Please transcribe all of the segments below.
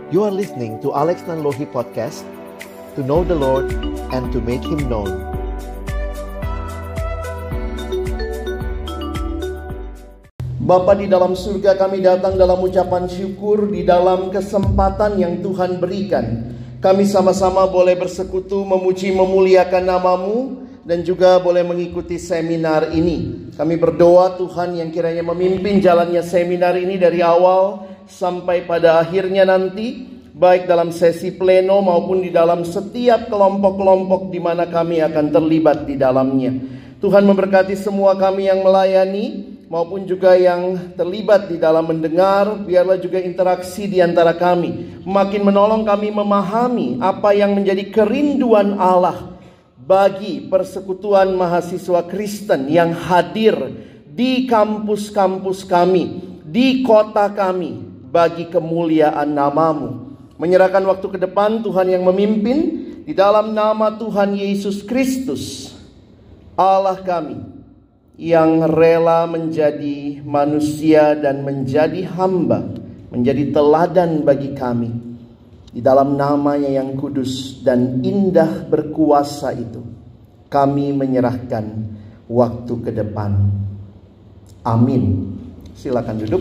You are listening to Alex Nanlohi Podcast, to know the Lord and to make Him known. Bapa di dalam surga, kami datang dalam ucapan syukur di dalam kesempatan yang Tuhan berikan. Kami sama-sama boleh bersekutu, memuji, memuliakan nama-Mu, dan juga boleh mengikuti seminar ini. Kami berdoa Tuhan yang kiranya memimpin jalannya seminar ini dari awal sampai pada akhirnya nanti, baik dalam sesi pleno maupun di dalam setiap kelompok-kelompok di mana kami akan terlibat di dalamnya. Tuhan memberkati semua kami yang melayani maupun juga yang terlibat di dalam mendengar. Biarlah juga interaksi di antara kami makin menolong kami memahami apa yang menjadi kerinduan Allah bagi persekutuan mahasiswa Kristen yang hadir di kampus-kampus kami, di kota kami, bagi kemuliaan nama-Mu. Menyerahkan waktu ke depan Tuhan yang memimpin, di dalam nama Tuhan Yesus Kristus, Allah kami, yang rela menjadi manusia dan menjadi hamba, menjadi teladan bagi kami. Di dalam nama-Nya yang kudus dan indah berkuasa itu, kami menyerahkan waktu ke depan. Amin. Silakan duduk.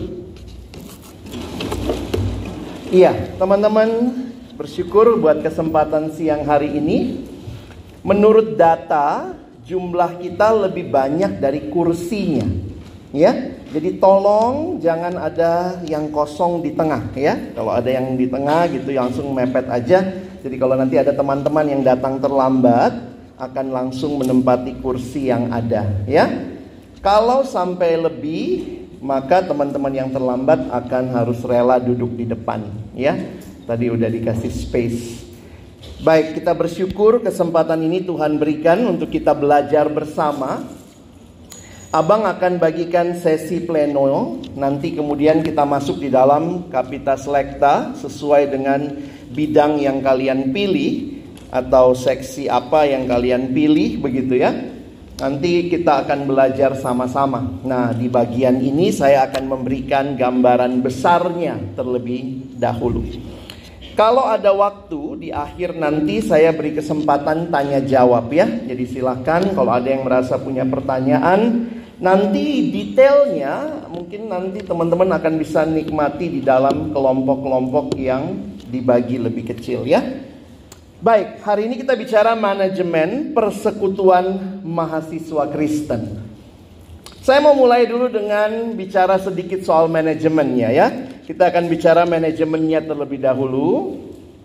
Iya, teman-teman, bersyukur buat kesempatan siang hari ini. Menurut data, jumlah kita lebih banyak dari kursinya. Ya, jadi tolong jangan ada yang kosong di tengah ya. Kalau ada yang di tengah gitu langsung mepet aja. Jadi kalau nanti ada teman-teman yang datang terlambat, akan langsung menempati kursi yang ada ya. Kalau sampai lebih, maka teman-teman yang terlambat akan harus rela duduk di depan ya. Tadi udah dikasih space. Baik, kita bersyukur kesempatan ini Tuhan berikan untuk kita belajar bersama. Abang akan bagikan sesi pleno, nanti kemudian kita masuk di dalam Kapitas Lekta sesuai dengan bidang yang kalian pilih atau seksi apa yang kalian pilih begitu ya. Nanti kita akan belajar sama-sama. Nah, di bagian ini saya akan memberikan gambaran besarnya terlebih dahulu. Kalau ada waktu di akhir nanti saya beri kesempatan tanya jawab ya. Jadi silakan kalau ada yang merasa punya pertanyaan, nanti detailnya mungkin nanti teman-teman akan bisa nikmati di dalam kelompok-kelompok yang dibagi lebih kecil ya. Baik, hari ini kita bicara manajemen persekutuan mahasiswa Kristen. Saya mau mulai dulu dengan bicara sedikit soal manajemennya ya. Kita akan bicara manajemennya terlebih dahulu.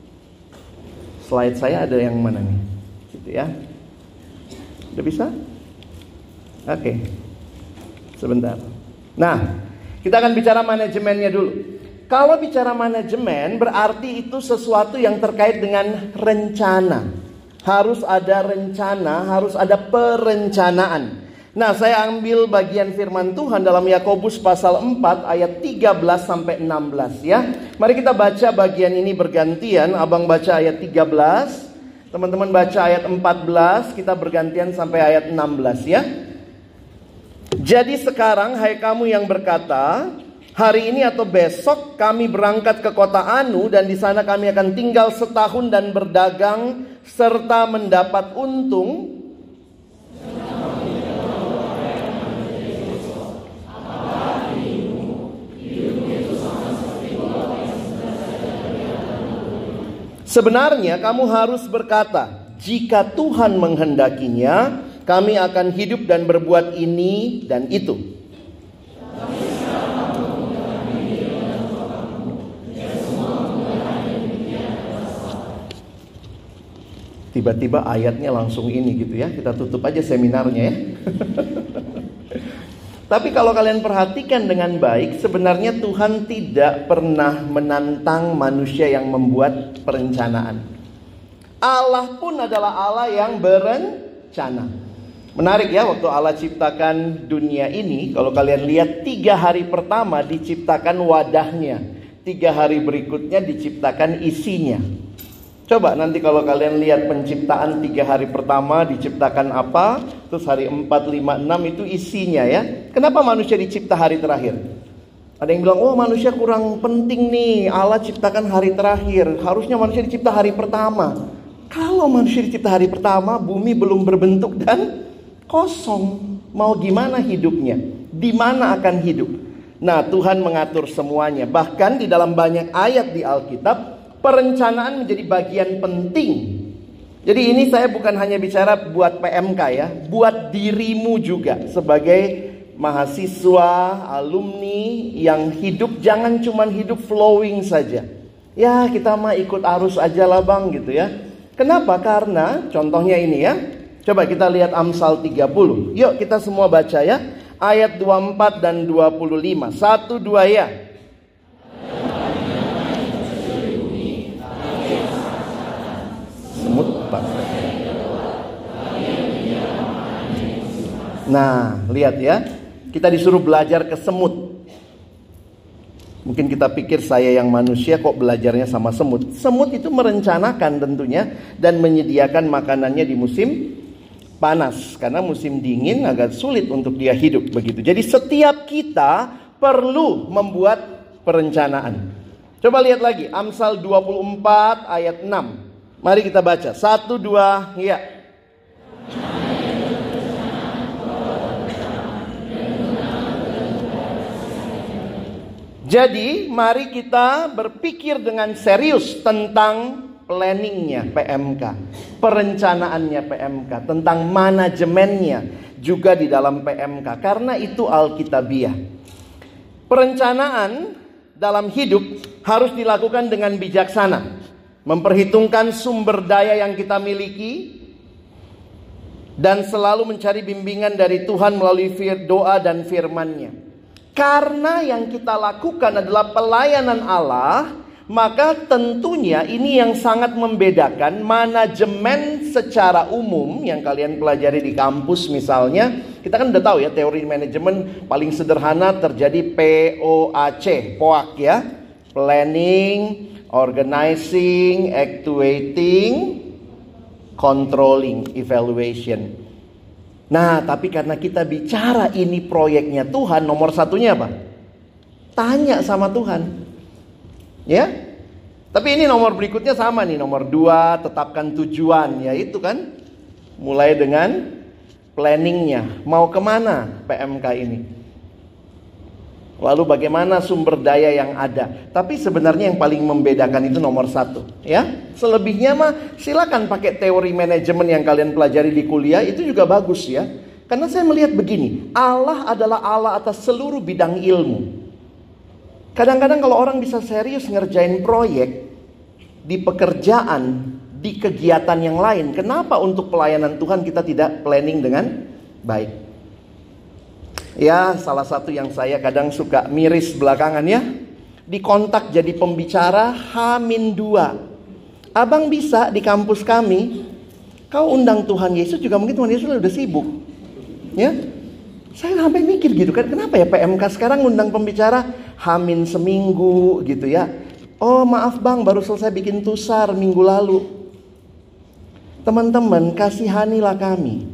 Slide saya ada yang mana nih? Gitu ya. Udah bisa? Oke. Sebentar. Nah, kita akan bicara manajemennya dulu. Kalau bicara manajemen berarti itu sesuatu yang terkait dengan rencana. Harus ada rencana, harus ada perencanaan. Nah, saya ambil bagian firman Tuhan dalam Yakobus pasal 4 ayat 13 sampai 16 ya. Mari kita baca bagian ini bergantian. Abang baca ayat 13, teman-teman baca ayat 14, kita bergantian sampai ayat 16 ya. Jadi sekarang hai kamu yang berkata, hari ini atau besok kami berangkat ke kota Anu dan di sana kami akan tinggal setahun dan berdagang serta mendapat untung. Sebenarnya kamu harus berkata, jika Tuhan menghendakinya, kami akan hidup dan berbuat ini dan itu. Tiba-tiba ayatnya langsung ini gitu ya. Kita tutup aja seminarnya ya. Tapi kalau kalian perhatikan dengan baik, sebenarnya Tuhan tidak pernah menantang manusia yang membuat perencanaan. Allah pun adalah Allah yang berencana. Menarik ya, waktu Allah ciptakan dunia ini, kalau kalian lihat 3 hari pertama diciptakan wadahnya, 3 hari berikutnya diciptakan isinya. Coba nanti kalau kalian lihat penciptaan 3 hari pertama diciptakan apa, terus hari 4, 5, 6 itu isinya ya. Kenapa manusia dicipta hari terakhir? Ada yang bilang, oh manusia kurang penting nih, Allah ciptakan hari terakhir, harusnya manusia dicipta hari pertama. Kalau manusia dicipta hari pertama, bumi belum berbentuk dan kosong. Mau gimana hidupnya? Di mana akan hidup? Nah, Tuhan mengatur semuanya. Bahkan di dalam banyak ayat di Alkitab, perencanaan menjadi bagian penting. Jadi ini saya bukan hanya bicara buat PMK ya, buat dirimu juga sebagai mahasiswa, alumni yang hidup jangan cuma hidup flowing saja. Ya kita mah ikut arus aja lah bang gitu ya. Kenapa? Karena contohnya ini ya. Coba kita lihat Amsal 30. Yuk kita semua baca ya. Ayat 24 dan 25. 1, 2 ya. Semut Pak. Nah lihat ya. Kita disuruh belajar ke semut. Mungkin kita pikir saya yang manusia kok belajarnya sama semut. Semut itu merencanakan tentunya dan menyediakan makanannya di musim panas. Karena musim dingin agak sulit untuk dia hidup begitu. Jadi setiap kita perlu membuat perencanaan. Coba lihat lagi Amsal 24 ayat 6. Mari kita baca. 1, 2 ya. Jadi mari kita berpikir dengan serius tentang planningnya PMK, perencanaannya PMK, tentang manajemennya juga di dalam PMK. Karena itu Alkitabiah. Perencanaan dalam hidup harus dilakukan dengan bijaksana, memperhitungkan sumber daya yang kita miliki, dan selalu mencari bimbingan dari Tuhan melalui doa dan firman-Nya. Karena yang kita lakukan adalah pelayanan Allah, maka tentunya ini yang sangat membedakan manajemen secara umum yang kalian pelajari di kampus misalnya. Kita kan udah tahu ya teori manajemen paling sederhana terjadi POAC ya. Planning, organizing, actuating, controlling, evaluation. Nah, tapi karena kita bicara ini proyeknya Tuhan, nomor satunya apa? Tanya sama Tuhan. Ya? Tapi ini nomor berikutnya sama nih, nomor 2, tetapkan tujuan. Ya itu kan, mulai dengan planningnya. Mau kemana PMK ini? Lalu bagaimana sumber daya yang ada? Tapi sebenarnya yang paling membedakan itu nomor 1. Ya, selebihnya mah silakan pakai teori manajemen yang kalian pelajari di kuliah, itu juga bagus ya. Karena saya melihat begini, Allah adalah Allah atas seluruh bidang ilmu. Kadang-kadang kalau orang bisa serius ngerjain proyek di pekerjaan, di kegiatan yang lain, kenapa untuk pelayanan Tuhan kita tidak planning dengan baik? Ya, salah satu yang saya kadang suka miris belakangan ya, dikontak jadi pembicara H-2. Abang bisa di kampus kami, kau undang Tuhan Yesus juga, mungkin Tuhan Yesus udah sibuk. Ya, saya sampai mikir gitu kan, kenapa ya PMK sekarang undang pembicara H-1 seminggu gitu ya. Oh maaf bang, baru selesai bikin tusar minggu lalu. Teman-teman, kasihanilah kami.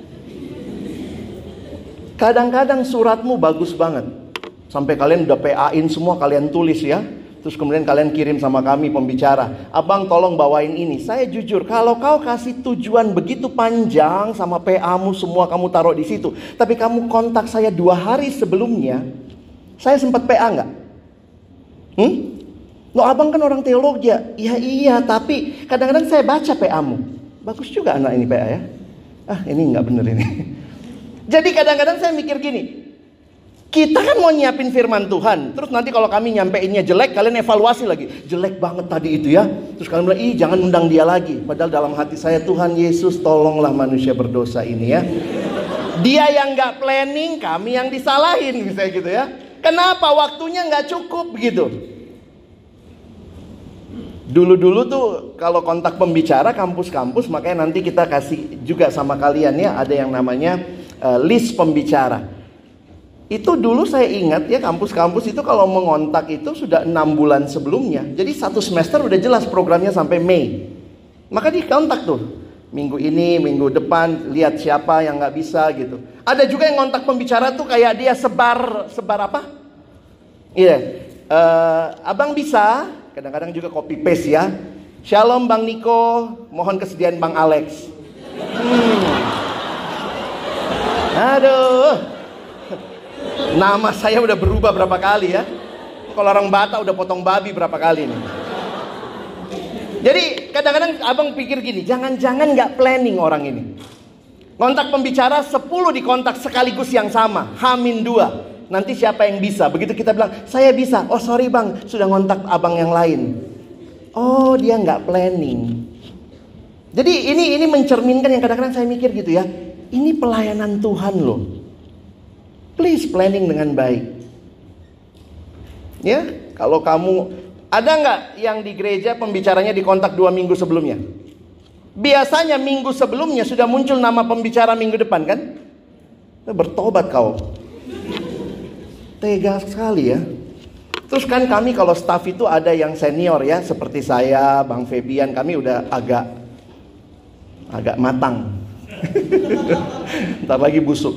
Kadang-kadang suratmu bagus banget, sampai kalian udah PA-in semua, kalian tulis ya. Terus kemudian kalian kirim sama kami pembicara, abang tolong bawain ini. Saya jujur, kalau kau kasih tujuan begitu panjang sama PA-mu semua kamu taruh di situ, tapi kamu kontak saya 2 hari sebelumnya, saya sempat PA nggak? Loh abang kan orang teologi ya? Iya, tapi kadang-kadang saya baca PA-mu. Bagus juga anak ini PA ya. Ini nggak bener ini. Jadi kadang-kadang saya mikir gini, kita kan mau nyiapin firman Tuhan, terus nanti kalau kami nyampeinnya jelek, kalian evaluasi lagi, jelek banget tadi itu ya. Terus kalian bilang, jangan undang dia lagi. Padahal dalam hati saya, Tuhan Yesus tolonglah manusia berdosa ini ya. Dia yang gak planning, kami yang disalahin misalnya gitu ya. Kenapa waktunya gak cukup gitu. Dulu-dulu tuh kalau kontak pembicara kampus-kampus, makanya nanti kita kasih juga sama kalian ya, ada yang namanya list pembicara. Itu dulu saya ingat ya, kampus-kampus itu kalau mengontak itu sudah 6 bulan sebelumnya. Jadi 1 semester udah jelas programnya sampai Mei. Maka dikontak tuh, minggu ini, minggu depan, lihat siapa yang gak bisa gitu. Ada juga yang ngontak pembicara tuh kayak dia sebar apa? Iya, abang bisa, kadang-kadang juga copy paste ya. Shalom Bang Niko, mohon kesediaan Bang Alex. Aduh, nama saya udah berubah berapa kali ya. Kalau orang Batak udah potong babi berapa kali nih. Jadi kadang-kadang abang pikir gini, jangan-jangan gak planning orang ini. Kontak pembicara 10 dikontak sekaligus yang sama, H-2. Nanti siapa yang bisa? Begitu kita bilang, saya bisa. Oh sorry bang, sudah ngontak abang yang lain. Oh dia gak planning. Jadi ini mencerminkan yang kadang-kadang saya mikir gitu ya. Ini pelayanan Tuhan loh. Please planning dengan baik. Ya, kalau kamu ada nggak yang di gereja pembicaranya dikontak 2 minggu sebelumnya? Biasanya minggu sebelumnya sudah muncul nama pembicara minggu depan kan? Bertobat kau. Tega sekali ya. Terus kan kami kalau staff itu ada yang senior ya, seperti saya, Bang Febian, kami udah agak matang. Ntar lagi busuk.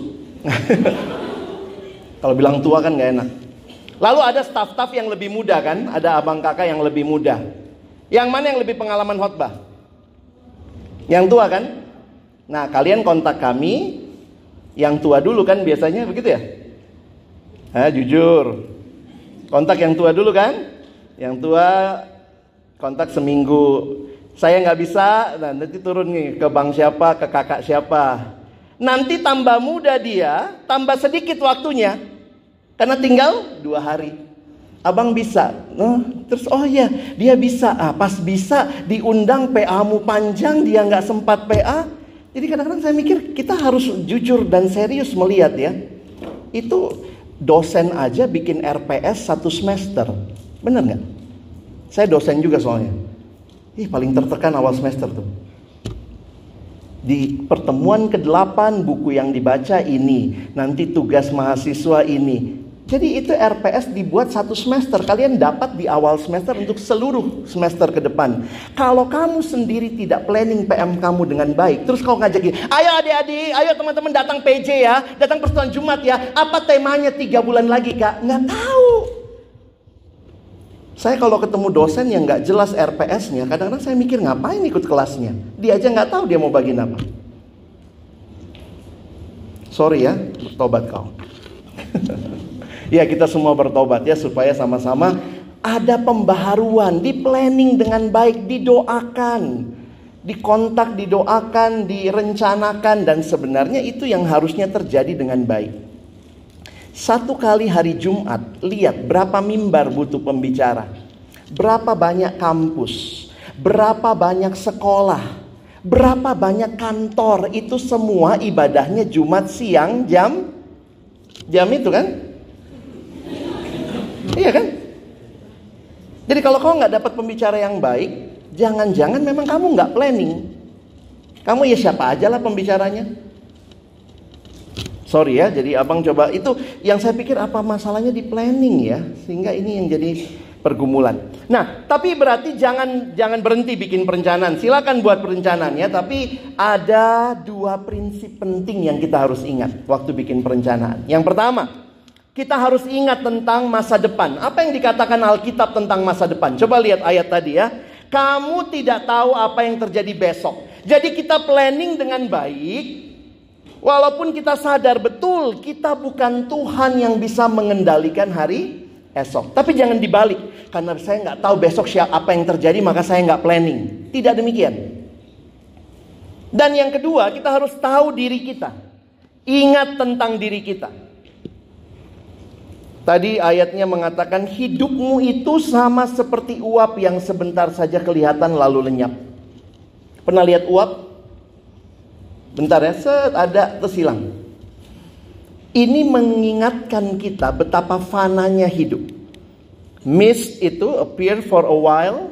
Kalau bilang tua kan gak enak. Lalu ada staff-staff yang lebih muda kan, ada abang kakak yang lebih muda. Yang mana yang lebih pengalaman khotbah? Yang tua kan? Nah kalian kontak kami yang tua dulu kan biasanya begitu ya? Jujur. Kontak yang tua dulu kan? Yang tua kontak seminggu. Saya nggak bisa, nah nanti turun nih ke bang siapa, ke kakak siapa. Nanti tambah muda dia, tambah sedikit waktunya. Karena tinggal 2 hari. Abang bisa. Terus oh ya dia bisa. Pas bisa diundang PA-mu panjang, dia nggak sempat PA. Jadi kadang-kadang saya mikir kita harus jujur dan serius melihat ya. Itu dosen aja bikin RPS 1 semester. Bener nggak? Saya dosen juga soalnya. Paling tertekan awal semester tuh. Di pertemuan ke-8 buku yang dibaca ini, nanti tugas mahasiswa ini. Jadi itu RPS dibuat 1 semester. Kalian dapat di awal semester untuk seluruh semester ke depan. Kalau kamu sendiri tidak planning PM kamu dengan baik, terus kau ngajakin, ayo adik-adik, ayo teman-teman datang PJ ya, datang persekutuan Jumat ya. Apa temanya 3 bulan lagi kak? Nggak tahu. Saya kalau ketemu dosen yang nggak jelas RPS-nya, kadang-kadang saya mikir ngapain ikut kelasnya. Dia aja nggak tahu dia mau bagiin apa. Sorry ya, bertobat kau. Ya kita semua bertobat ya, supaya sama-sama ada pembaharuan, di planning dengan baik, didoakan, dikontak, didoakan, direncanakan, dan sebenarnya itu yang harusnya terjadi dengan baik. 1 kali hari Jumat, lihat berapa mimbar butuh pembicara, berapa banyak kampus, berapa banyak sekolah, berapa banyak kantor, itu semua ibadahnya Jumat siang jam itu kan? Iya kan? Jadi kalau kau nggak dapat pembicara yang baik, jangan-jangan memang kamu nggak planning. Kamu ya siapa aja lah pembicaranya. Sorry ya, jadi abang coba itu yang saya pikir apa masalahnya di planning ya, sehingga ini yang jadi pergumulan. Nah, tapi berarti jangan berhenti bikin perencanaan. Silakan buat perencanaan ya, tapi ada 2 prinsip penting yang kita harus ingat waktu bikin perencanaan. Yang pertama, kita harus ingat tentang masa depan. Apa yang dikatakan Alkitab tentang masa depan? Coba lihat ayat tadi ya. Kamu tidak tahu apa yang terjadi besok. Jadi kita planning dengan baik. Walaupun kita sadar betul kita bukan Tuhan yang bisa mengendalikan hari esok. Tapi jangan dibalik. Karena saya nggak tahu besok apa yang terjadi, maka saya nggak planning. Tidak demikian. Dan yang kedua, kita harus tahu diri kita. Ingat tentang diri kita. Tadi ayatnya mengatakan hidupmu itu sama seperti uap yang sebentar saja kelihatan lalu lenyap. Pernah lihat uap? Bentar ya, ada terus hilang. Ini mengingatkan kita betapa fananya hidup. Mist itu appear for a while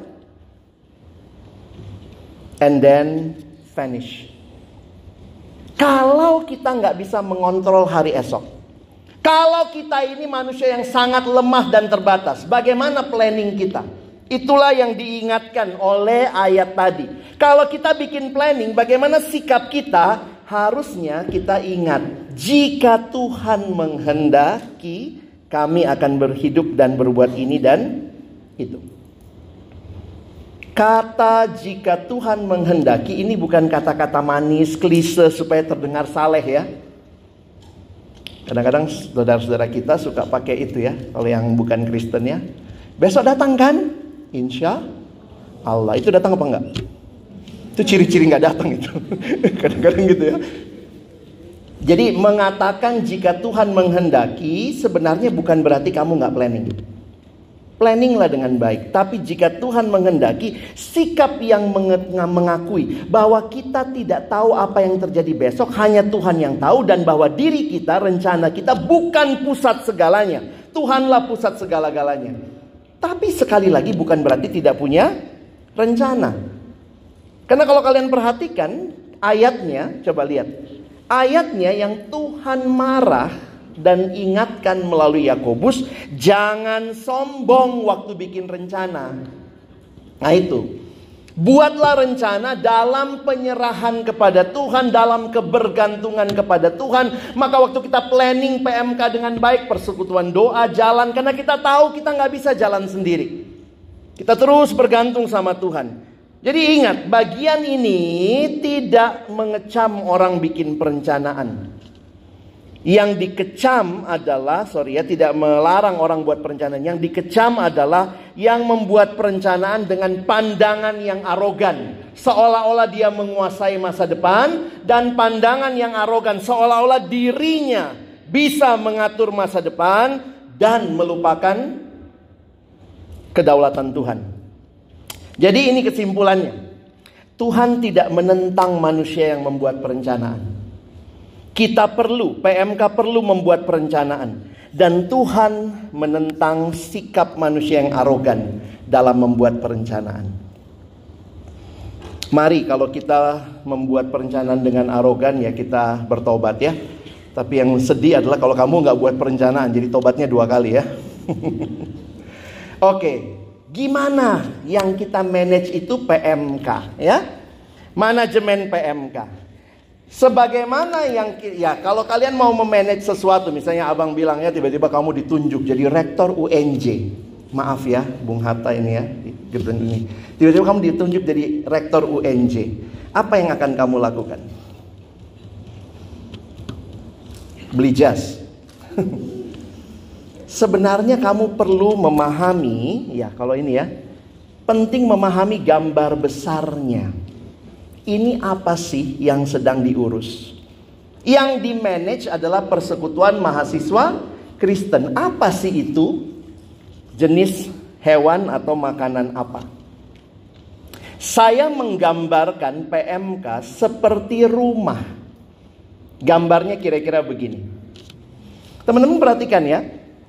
and then vanish. Kalau kita nggak bisa mengontrol hari esok, kalau kita ini manusia yang sangat lemah dan terbatas, bagaimana planning kita? Itulah yang diingatkan oleh ayat tadi. Kalau kita bikin planning, bagaimana sikap kita? Harusnya kita ingat, jika Tuhan menghendaki, kami akan berhidup dan berbuat ini dan itu. Kata jika Tuhan menghendaki ini bukan kata-kata manis, klise supaya terdengar saleh ya. Kadang-kadang saudara-saudara kita suka pakai itu ya, kalau yang bukan Kristen ya. Besok datang kan? Insya Allah. Itu datang apa enggak? Itu ciri-ciri nggak datang itu. Kadang-kadang gitu ya. Jadi mengatakan jika Tuhan menghendaki sebenarnya bukan berarti kamu nggak planning. Planninglah dengan baik. Tapi jika Tuhan menghendaki, sikap yang mengakui bahwa kita tidak tahu apa yang terjadi besok, hanya Tuhan yang tahu, dan bahwa diri kita, rencana kita bukan pusat segalanya. Tuhanlah pusat segala-galanya. Tapi sekali lagi bukan berarti tidak punya rencana. Karena kalau kalian perhatikan ayatnya, coba lihat. Ayatnya yang Tuhan marah dan ingatkan melalui Yakobus, jangan sombong waktu bikin rencana. Nah itu, buatlah rencana dalam penyerahan kepada Tuhan, dalam kebergantungan kepada Tuhan. Maka waktu kita planning PMK dengan baik, persekutuan doa jalan, karena kita tahu kita nggak bisa jalan sendiri. Kita terus bergantung sama Tuhan. Jadi ingat, bagian ini tidak mengecam orang bikin perencanaan. Yang dikecam adalah, tidak melarang orang buat perencanaan. Yang dikecam adalah yang membuat perencanaan dengan pandangan yang arogan. Seolah-olah dia menguasai masa depan. Dan pandangan yang arogan seolah-olah dirinya bisa mengatur masa depan dan melupakan kedaulatan Tuhan. Jadi ini kesimpulannya. Tuhan tidak menentang manusia yang membuat perencanaan. Kita perlu, PMK perlu membuat perencanaan. Dan Tuhan menentang sikap manusia yang arogan dalam membuat perencanaan. Mari kalau kita membuat perencanaan dengan arogan, ya kita bertobat ya. Tapi yang sedih adalah kalau kamu gak buat perencanaan, jadi tobatnya 2 kali ya. Oke, gimana yang kita manage itu PMK ya? Manajemen PMK. Sebagaimana yang, ya kalau kalian mau memanage sesuatu, misalnya abang bilangnya tiba-tiba kamu ditunjuk jadi rektor UNJ. Maaf ya, Bung Hatta ini ya, ini. Tiba-tiba kamu ditunjuk jadi rektor UNJ. Apa yang akan kamu lakukan? Beli jas. Sebenarnya kamu perlu memahami, ya kalau ini ya, penting memahami gambar besarnya. Ini apa sih yang sedang diurus? Yang di-manage adalah persekutuan mahasiswa Kristen. Apa sih itu? Jenis hewan atau makanan apa? Saya menggambarkan PMK seperti rumah. Gambarnya kira-kira begini. Teman-teman perhatikan ya.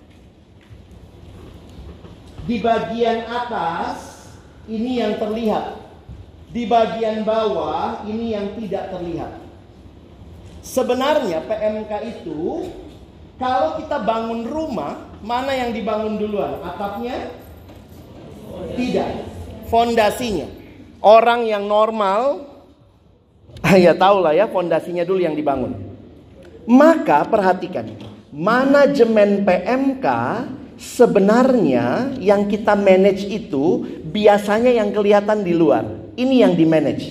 Di bagian atas ini yang terlihat. Di bagian bawah ini yang tidak terlihat. Sebenarnya PMK itu, kalau kita bangun rumah, mana yang dibangun duluan? Atapnya? Tidak. Fondasinya. Orang yang normal, ya tahu lah ya, fondasinya dulu yang dibangun. Maka perhatikan, manajemen PMK sebenarnya yang kita manage itu biasanya yang kelihatan di luar. Ini yang di-manage.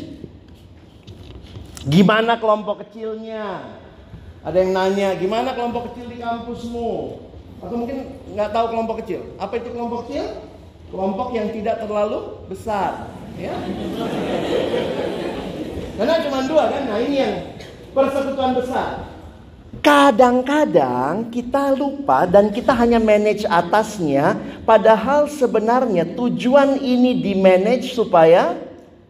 Gimana kelompok kecilnya? Ada yang nanya, gimana kelompok kecil di kampusmu? Atau mungkin nggak tahu kelompok kecil. Apa itu kelompok kecil? Kelompok yang tidak terlalu besar. Ya? Karena cuma 2 kan? Nah ini yang persekutuan besar. Kadang-kadang kita lupa dan kita hanya manage atasnya. Padahal sebenarnya tujuan ini di-manage supaya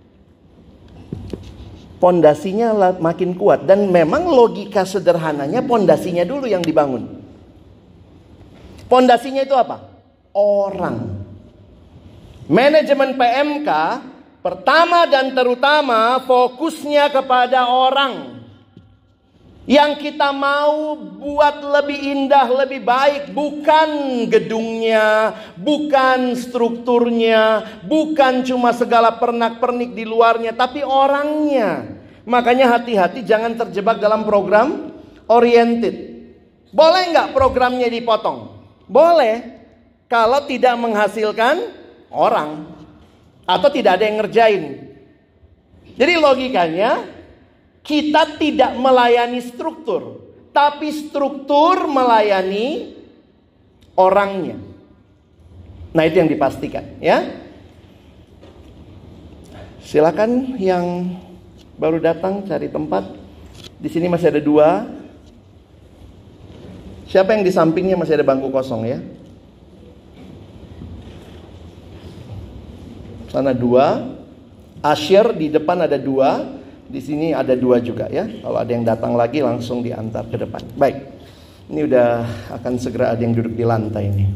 pondasinya makin kuat. Dan memang logika sederhananya pondasinya dulu yang dibangun. Pondasinya itu apa? Orang. Manajemen PMK pertama dan terutama fokusnya kepada orang. Yang kita mau buat lebih indah, lebih baik. Bukan gedungnya, bukan strukturnya, bukan cuma segala pernak-pernik di luarnya, tapi orangnya. Makanya hati-hati jangan terjebak dalam program oriented. Boleh nggak programnya dipotong? Boleh. Kalau tidak menghasilkan orang. Atau tidak ada yang ngerjain. Jadi logikanya, kita tidak melayani struktur. Tapi struktur melayani orangnya. Nah, itu yang dipastikan, ya. Silakan yang baru datang cari tempat. Di sini masih ada 2. Siapa yang di sampingnya masih ada bangku kosong, ya? Sana 2. Asyir di depan ada 2. Di sini ada 2 juga, ya. Kalau ada yang datang lagi langsung diantar ke depan. Baik. Ini udah akan segera ada yang duduk di lantai ini.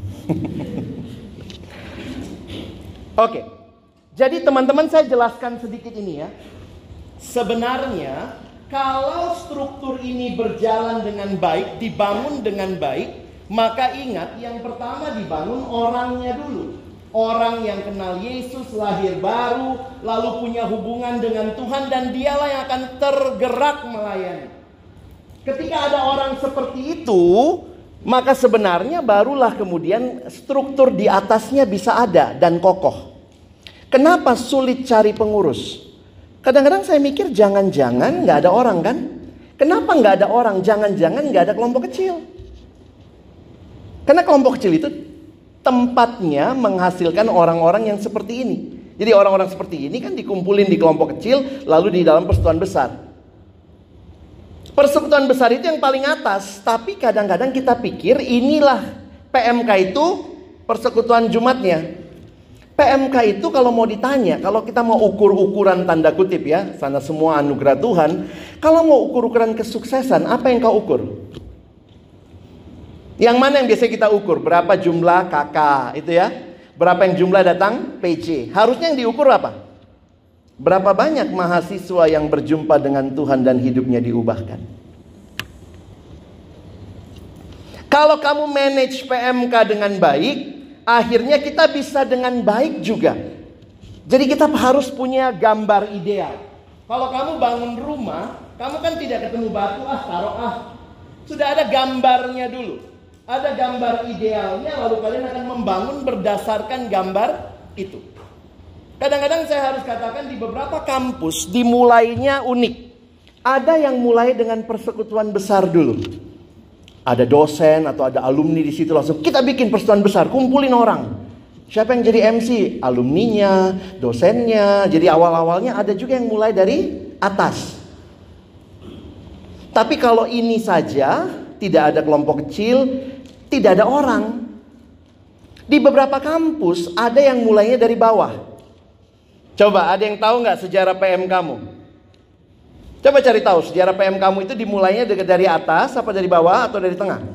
Oke. Jadi teman-teman, saya jelaskan sedikit ini, ya. Sebenarnya kalau struktur ini berjalan dengan baik, dibangun dengan baik, maka ingat yang pertama dibangun orangnya dulu. Orang yang kenal Yesus, lahir baru, lalu punya hubungan dengan Tuhan, dan dialah yang akan tergerak melayani. Ketika ada orang seperti itu, maka sebenarnya barulah kemudian struktur di atasnya bisa ada dan kokoh. Kenapa sulit cari pengurus? Kadang-kadang saya mikir jangan-jangan gak ada orang kan? Kenapa gak ada orang? Jangan-jangan gak ada kelompok kecil. Karena kelompok kecil itu tempatnya menghasilkan orang-orang yang seperti ini. Jadi orang-orang seperti ini kan dikumpulin di kelompok kecil, lalu di dalam persekutuan besar. Persekutuan besar itu yang paling atas. Tapi kadang-kadang kita pikir inilah PMK itu persekutuan Jumatnya. PMK itu kalau mau ditanya, kalau kita mau ukur-ukuran tanda kutip, ya, sana semua anugerah Tuhan. Kalau mau ukur-ukuran kesuksesan, apa yang kau ukur? Yang mana yang biasa kita ukur? Berapa jumlah KK itu, ya? Berapa yang jumlah datang PC? Harusnya yang diukur apa? Berapa banyak mahasiswa yang berjumpa dengan Tuhan dan hidupnya diubahkan? Kalau kamu manage PMK dengan baik, akhirnya kita bisa dengan baik juga. Jadi kita harus punya gambar ideal. Kalau kamu bangun rumah, kamu kan tidak ketemu batu, taruh. Sudah ada gambarnya dulu. Ada gambar idealnya, lalu kalian akan membangun berdasarkan gambar itu. Kadang-kadang saya harus katakan di beberapa kampus dimulainya unik. Ada yang mulai dengan persekutuan besar dulu. Ada dosen atau ada alumni di situ, langsung kita bikin persekutuan besar, kumpulin orang. Siapa yang jadi MC? Alumninya, dosennya. Jadi awal-awalnya ada juga yang mulai dari atas. Tapi kalau ini saja, tidak ada kelompok kecil, tidak ada orang. Di beberapa kampus ada yang mulainya dari bawah. Coba ada yang tahu nggak sejarah PM kamu? Coba cari tahu sejarah PM kamu itu dimulainya dari atas, apa dari bawah atau dari tengah?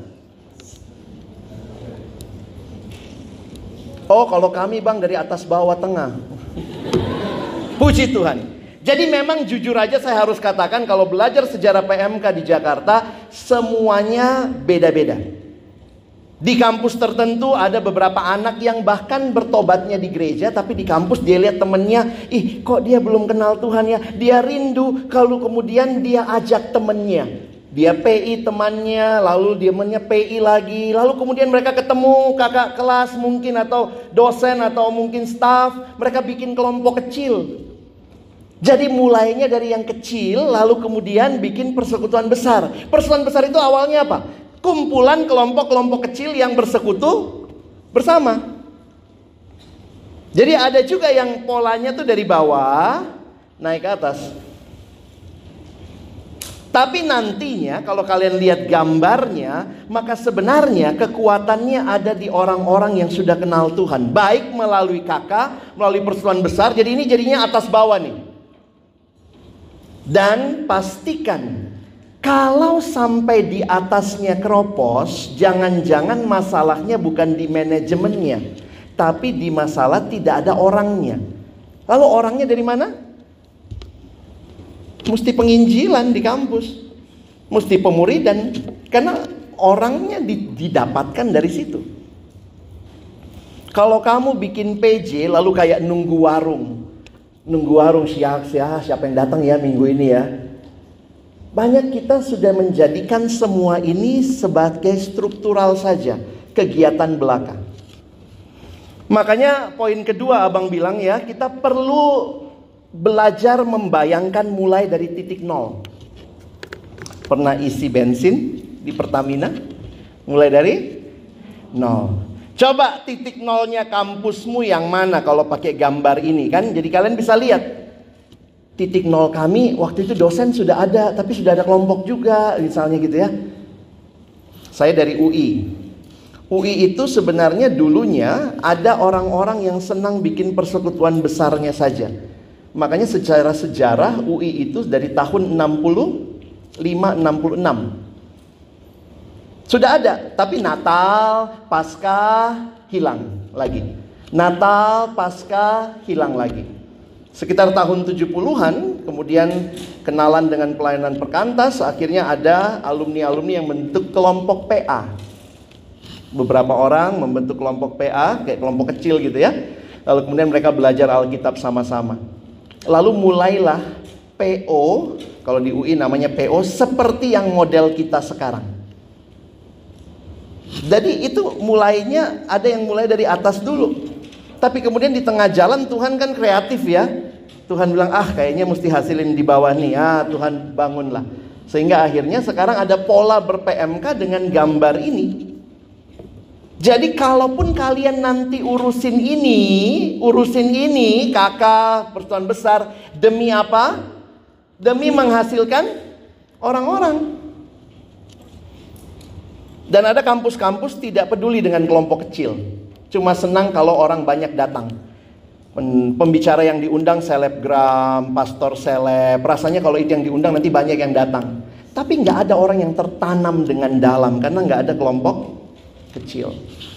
Oh, kalau kami bang dari atas bawah tengah. Puji Tuhan. Jadi memang jujur aja saya harus katakan kalau belajar sejarah PMK di Jakarta semuanya beda-beda. Di kampus tertentu ada beberapa anak yang bahkan bertobatnya di gereja, tapi di kampus dia lihat temennya, kok dia belum kenal Tuhan ya. Dia rindu kalau kemudian dia ajak temennya. Dia PI temannya, lalu dia temannya PI lagi, lalu kemudian mereka ketemu kakak kelas mungkin atau dosen atau mungkin staff, mereka bikin kelompok kecil. Jadi mulainya dari yang kecil, lalu kemudian bikin persekutuan besar. Persekutuan besar itu awalnya apa? Kumpulan kelompok-kelompok kecil yang bersekutu bersama. Jadi ada juga yang polanya tuh dari bawah naik ke atas. Tapi nantinya kalau kalian lihat gambarnya, maka sebenarnya kekuatannya ada di orang-orang yang sudah kenal Tuhan. Baik melalui kakak, melalui persekutuan besar. Jadi ini jadinya atas bawah nih. Dan pastikan kalau sampai di atasnya keropos, jangan-jangan masalahnya bukan di manajemennya, tapi di masalah tidak ada orangnya. Lalu orangnya dari mana? Mesti penginjilan di kampus, mesti pemuridan, karena orangnya didapatkan dari situ. Kalau kamu bikin PJ lalu kayak nunggu warung siapa yang datang ya minggu ini ya. Banyak kita sudah menjadikan semua ini sebagai struktural saja. kegiatan belaka. Makanya poin kedua abang bilang ya, kita perlu belajar membayangkan mulai dari titik nol. Pernah isi bensin di Pertamina? Mulai dari nol. Coba titik nolnya kampusmu yang mana kalau pakai gambar ini kan? Jadi kalian bisa lihat. Titik nol kami waktu itu dosen sudah ada, tapi sudah ada kelompok juga misalnya gitu ya. Saya dari UI. UI itu sebenarnya dulunya ada orang-orang yang senang bikin persekutuan besarnya saja. Makanya secara sejarah UI itu dari tahun 65-66 sudah ada, tapi Natal, Paskah hilang lagi. Natal, Paskah hilang lagi. Sekitar tahun 70-an kemudian kenalan dengan pelayanan perkantas, akhirnya ada alumni-alumni yang membentuk kelompok PA. Beberapa orang membentuk kelompok PA, kayak kelompok kecil gitu ya. Lalu kemudian mereka belajar Alkitab sama-sama. Lalu mulailah PO, kalau di UI namanya PO, seperti yang model kita sekarang. Jadi itu mulainya ada yang mulai dari atas dulu. Tapi kemudian di tengah jalan Tuhan kan kreatif ya. Tuhan bilang kayaknya mesti hasilin di bawah nih. Tuhan bangunlah. Sehingga akhirnya sekarang ada pola ber-PMK dengan gambar ini. Jadi kalaupun kalian nanti urusin ini, kakak, persatuan besar, demi apa? Demi menghasilkan orang-orang. Dan ada kampus-kampus tidak peduli dengan kelompok kecil. Cuma senang kalau orang banyak datang. Pembicara yang diundang selebgram, pastor seleb. Rasanya kalau itu yang diundang nanti banyak yang datang. Tapi nggak ada orang yang tertanam dengan dalam. Karena nggak ada kelompok kecil.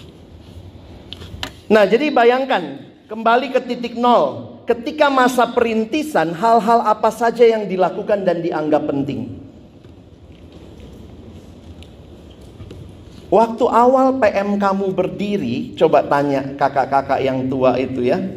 Nah jadi bayangkan. Kembali ke titik nol. Ketika masa perintisan, hal-hal apa saja yang dilakukan dan dianggap penting. Waktu awal PM kamu berdiri, coba tanya kakak-kakak yang tua itu ya.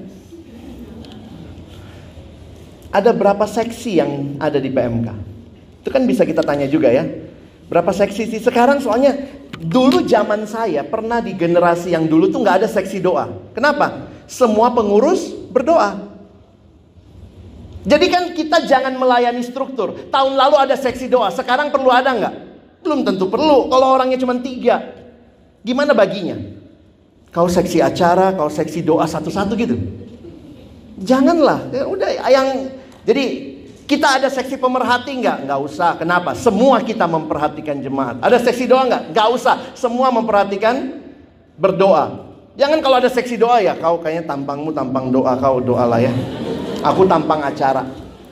Ada berapa seksi yang ada di PMK? Itu kan bisa kita tanya juga ya. Berapa seksi sih sekarang? Soalnya dulu zaman saya pernah di generasi yang dulu tuh nggak ada seksi doa. Kenapa? Semua pengurus berdoa. Jadi kan kita jangan melayani struktur. Tahun lalu ada seksi doa, sekarang perlu ada nggak? Belum tentu perlu kalau orangnya cuma 3. Gimana baginya? Kau seksi acara, kau seksi doa satu-satu gitu. Janganlah. Jadi kita ada seksi pemerhati nggak? Nggak usah. Kenapa? Semua kita memperhatikan jemaat. Ada seksi doa nggak? Nggak usah. Semua memperhatikan berdoa. Jangan kalau ada seksi doa ya, kau kayaknya tampangmu tampang doa, kau doalah ya. Aku tampang acara.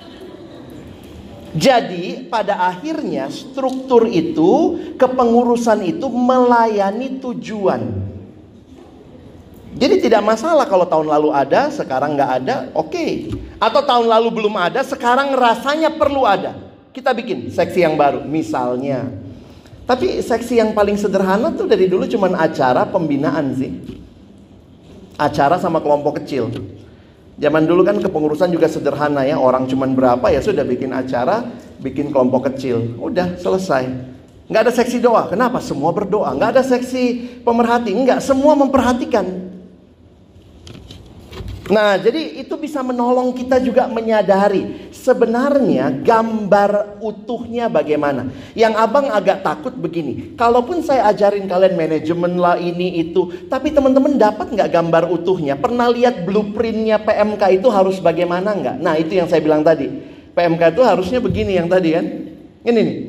Jadi pada akhirnya struktur itu, kepengurusan itu melayani tujuan. Jadi tidak masalah kalau tahun lalu ada, sekarang nggak ada, oke. Atau tahun lalu belum ada, sekarang rasanya perlu ada. Kita bikin seksi yang baru, misalnya. Tapi seksi yang paling sederhana tuh dari dulu cuman acara pembinaan sih. Acara sama kelompok kecil. Zaman dulu kan kepengurusan juga sederhana ya. Orang cuman berapa ya sudah bikin acara, bikin kelompok kecil. Udah selesai. Nggak ada seksi doa. Kenapa? Semua berdoa. Nggak ada seksi pemerhati. Nggak, semua memperhatikan. Nah jadi itu bisa menolong kita juga menyadari sebenarnya gambar utuhnya bagaimana. Yang abang agak takut begini. Kalaupun saya ajarin kalian manajemen lah ini itu, tapi teman-teman dapat nggak gambar utuhnya? Pernah lihat blueprintnya PMK itu harus bagaimana nggak? Nah itu yang saya bilang tadi. PMK itu harusnya begini yang tadi kan. Ini nih.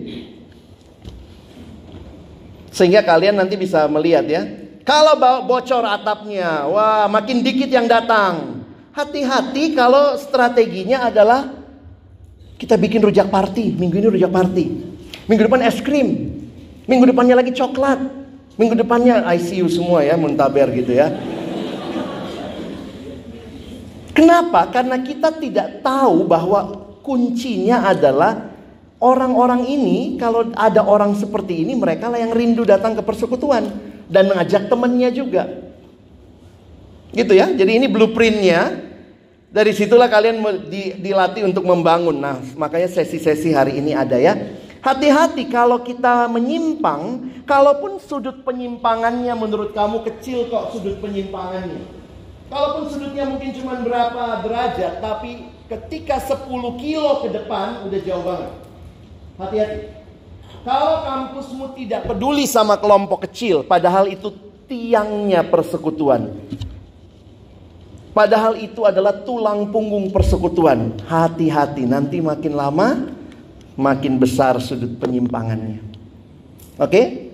Sehingga kalian nanti bisa melihat ya. Kalau bocor atapnya, wah makin dikit yang datang. Hati-hati kalau strateginya adalah kita bikin rujak party. Minggu ini rujak party. Minggu depan es krim. Minggu depannya lagi coklat. Minggu depannya ICU semua ya, muntaber gitu ya. Kenapa? Karena kita tidak tahu bahwa kuncinya adalah orang-orang ini, kalau ada orang seperti ini, mereka lah yang rindu datang ke persekutuan. Dan mengajak temannya juga. Gitu ya. Jadi ini blueprintnya. Dari situlah kalian dilatih untuk membangun. Nah makanya sesi-sesi hari ini ada ya. Hati-hati kalau kita menyimpang, kalaupun sudut penyimpangannya menurut kamu kecil kok sudut penyimpangannya. Kalaupun sudutnya mungkin cuma berapa derajat, tapi ketika 10 kilo ke depan udah jauh banget. Hati-hati. Kalau kampusmu tidak peduli sama kelompok kecil, padahal itu tiangnya persekutuan. Padahal itu adalah tulang punggung persekutuan. Hati-hati, nanti makin lama makin besar sudut penyimpangannya. Oke?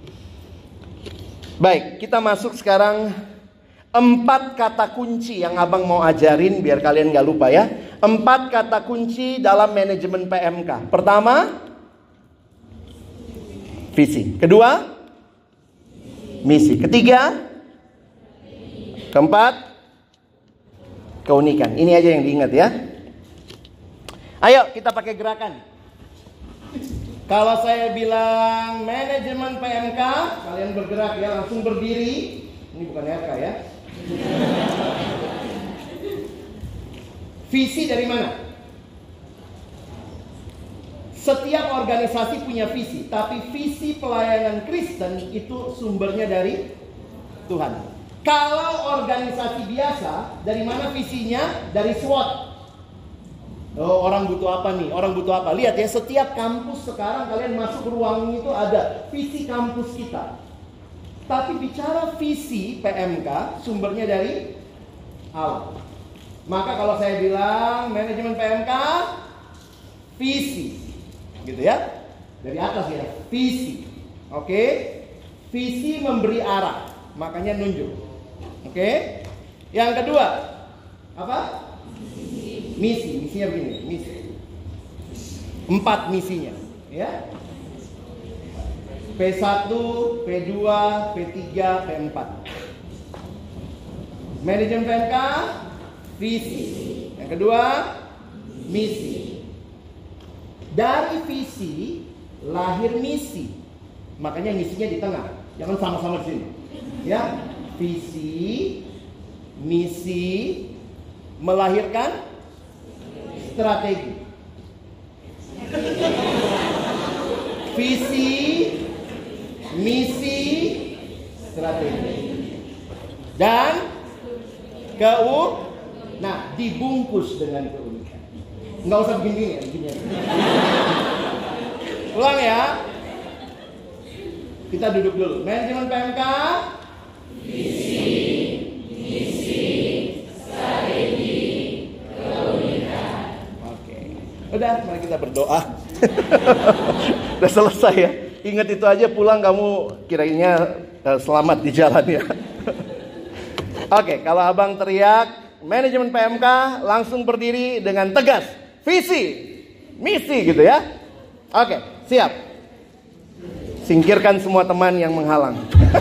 Baik, kita masuk sekarang 4 kata kunci yang abang mau ajarin biar kalian gak lupa ya. 4 kata kunci dalam manajemen PMK. Pertama, visi. Kedua, misi. Ketiga, keempat, keunikan. Ini aja yang diingat ya. Ayo kita pakai gerakan. Kalau saya bilang manajemen PMK, kalian bergerak ya, langsung berdiri. Ini bukan RK ya. Visi dari mana? Setiap organisasi punya visi, tapi visi pelayanan Kristen itu sumbernya dari Tuhan. Kalau organisasi biasa, dari mana visinya? Dari SWOT. Oh, orang butuh apa nih? Orang butuh apa? Lihat ya, setiap kampus sekarang kalian masuk ruang itu ada visi kampus kita. Tapi bicara visi PMK, sumbernya dari Allah. Maka kalau saya bilang manajemen PMK, visi. Gitu ya. Dari atas ya, visi. Oke? Visi memberi arah, makanya nunjuk. Oke? Yang kedua, apa? Misi, misinya begini, misi. 4 misinya, ya. P1, P2, P3, P4. Manajemen PMK, visi. Yang kedua, misi. Dari visi lahir misi. Makanya misinya di tengah. Jangan sama-sama di sini. Ya, visi, misi melahirkan strategi. Visi, misi, strategi. Dan nah, dibungkus dengan keunikan. Nggak usah begini ya, begini. Ulang ya. Kita duduk dulu. Manajemen PMK, visi, misi, strategi, keunikan. Oke. Udah, mari kita berdoa. Udah selesai ya. Ingat itu aja, pulang kamu kiranya selamat di jalan ya. Oke, kalau abang teriak manajemen PMK, langsung berdiri dengan tegas. Visi, misi gitu ya. Oke, siap. Singkirkan semua teman yang menghalang.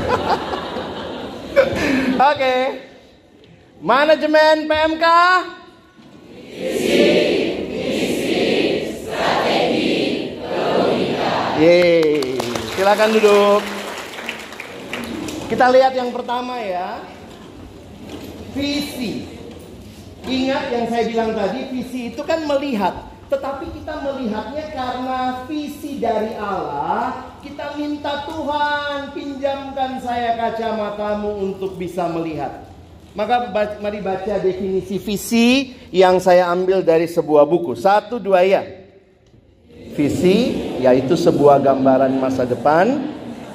Oke. Manajemen PMK, visi, misi, strategi, keunikan. Yeay. Silakan duduk. Kita lihat yang pertama ya. Visi. Ingat yang saya bilang tadi, visi itu kan melihat. Tetapi kita melihatnya karena visi dari Allah. Kita minta Tuhan, pinjamkan saya kacamatamu untuk bisa melihat. Maka mari baca definisi visi yang saya ambil dari sebuah buku. 1, 2 ya. Visi yaitu sebuah gambaran masa depan.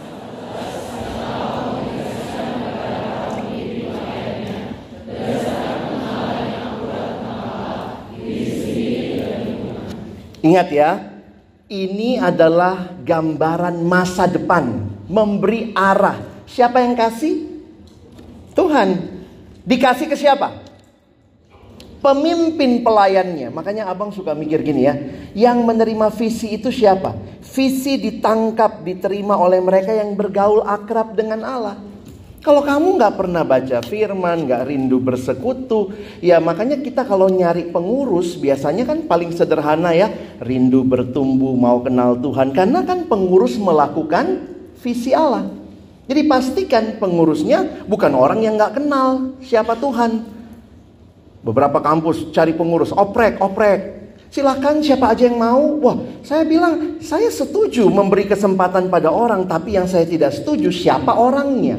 Ingat ya, ini adalah gambaran masa depan, memberi arah. Siapa yang kasih? Tuhan. Dikasih ke siapa? Pemimpin pelayannya. Makanya abang suka mikir gini ya, yang menerima visi itu siapa? Visi ditangkap, diterima oleh mereka yang bergaul akrab dengan Allah. Kalau kamu gak pernah baca firman, gak rindu bersekutu, ya makanya kita kalau nyari pengurus, biasanya kan paling sederhana ya, rindu bertumbuh, mau kenal Tuhan. Karena kan pengurus melakukan visi Allah. Jadi pastikan pengurusnya bukan orang yang gak kenal siapa Tuhan. Beberapa kampus cari pengurus, oprek. Silakan siapa aja yang mau. Wah, saya bilang, saya setuju memberi kesempatan pada orang, tapi yang saya tidak setuju siapa orangnya.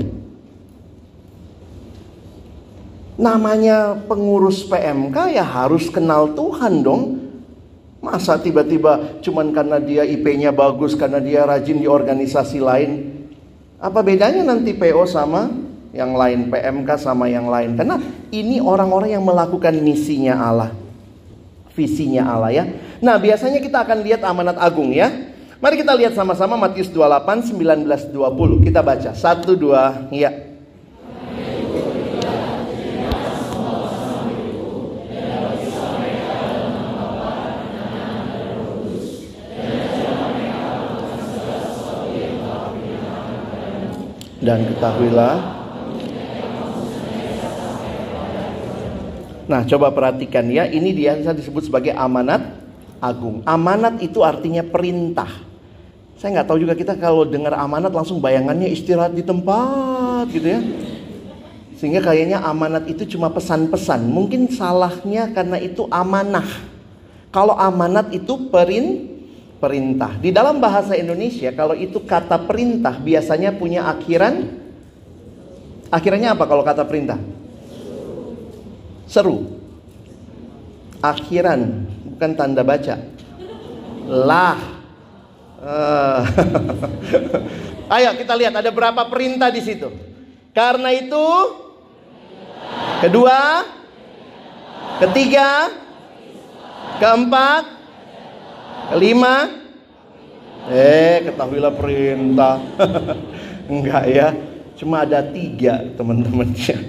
Namanya pengurus PMK ya harus kenal Tuhan dong. Masa tiba-tiba cuman karena dia IP-nya bagus, karena dia rajin di organisasi lain. Apa bedanya nanti PO sama yang lain, PMK sama yang lain? Karena ini orang-orang yang melakukan misinya Allah, visinya Allah ya. Nah, biasanya kita akan lihat amanat agung ya. Mari kita lihat sama-sama Matius 28, 19, 20. Kita baca 1, 2, ya. Dan ketahuilah. Nah, coba perhatikan ya, ini dia disebut sebagai amanat agung. Amanat itu artinya perintah. Saya nggak tahu juga, kita kalau dengar amanat langsung bayangannya istirahat di tempat gitu ya. Sehingga kayaknya amanat itu cuma pesan-pesan. Mungkin salahnya karena itu amanah. Kalau amanat itu perintah. Di dalam bahasa Indonesia kalau itu kata perintah biasanya punya akhirannya apa kalau kata perintah? Seru. Akhiran, bukan tanda baca. Lah. Ayo kita lihat ada berapa perintah di situ. Karena itu, kedua, ketiga, keempat, kelima. Ketahuilah perintah. Enggak ya, cuma ada 3 teman-teman.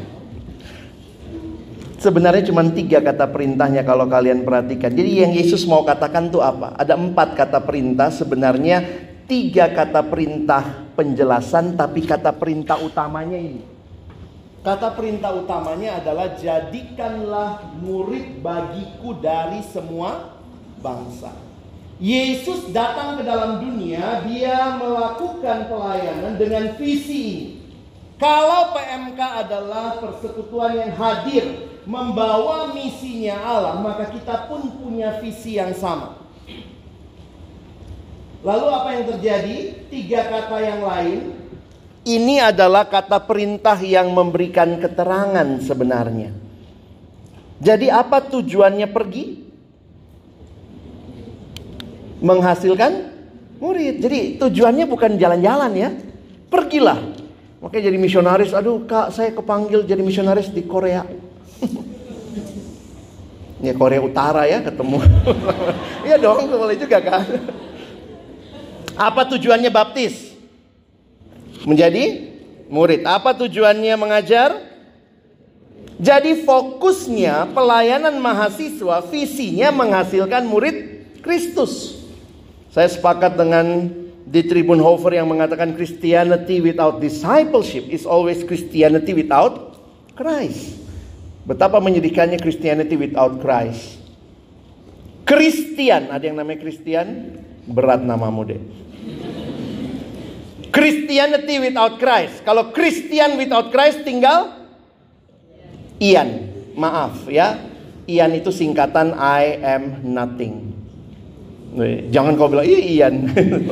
Sebenarnya cuma 3 kata perintahnya kalau kalian perhatikan. Jadi yang Yesus mau katakan tuh apa? Ada 4 kata perintah, sebenarnya 3 kata perintah penjelasan, tapi kata perintah utamanya ini. Kata perintah utamanya adalah jadikanlah murid bagiku dari semua bangsa. Yesus datang ke dalam dunia, dia melakukan pelayanan dengan visi ini. Kalau PMK adalah persekutuan yang hadir membawa misinya Allah, maka kita pun punya visi yang sama. Lalu apa yang terjadi? 3 kata yang lain. Ini adalah kata perintah yang memberikan keterangan sebenarnya. Jadi apa tujuannya pergi? Menghasilkan murid. Jadi tujuannya bukan jalan-jalan ya. Pergilah. Makanya jadi misionaris. Aduh kak, saya kepanggil jadi misionaris di Korea. Ya Korea Utara ya, ketemu. Iya dong, boleh juga kan. Apa tujuannya baptis? Menjadi murid. Apa tujuannya mengajar? Jadi fokusnya pelayanan mahasiswa, visinya menghasilkan murid Kristus. Saya sepakat dengan Dietrich Bonhoeffer yang mengatakan Christianity without discipleship is always Christianity without Christ. Betapa menyedihkannya Christianity without Christ. Christian, ada yang namanya Christian? Berat namamu deh. Christianity without Christ. Kalau Christian without Christ tinggal Ian. Maaf ya. Ian itu singkatan I am nothing. Jangan kau bilang Ian.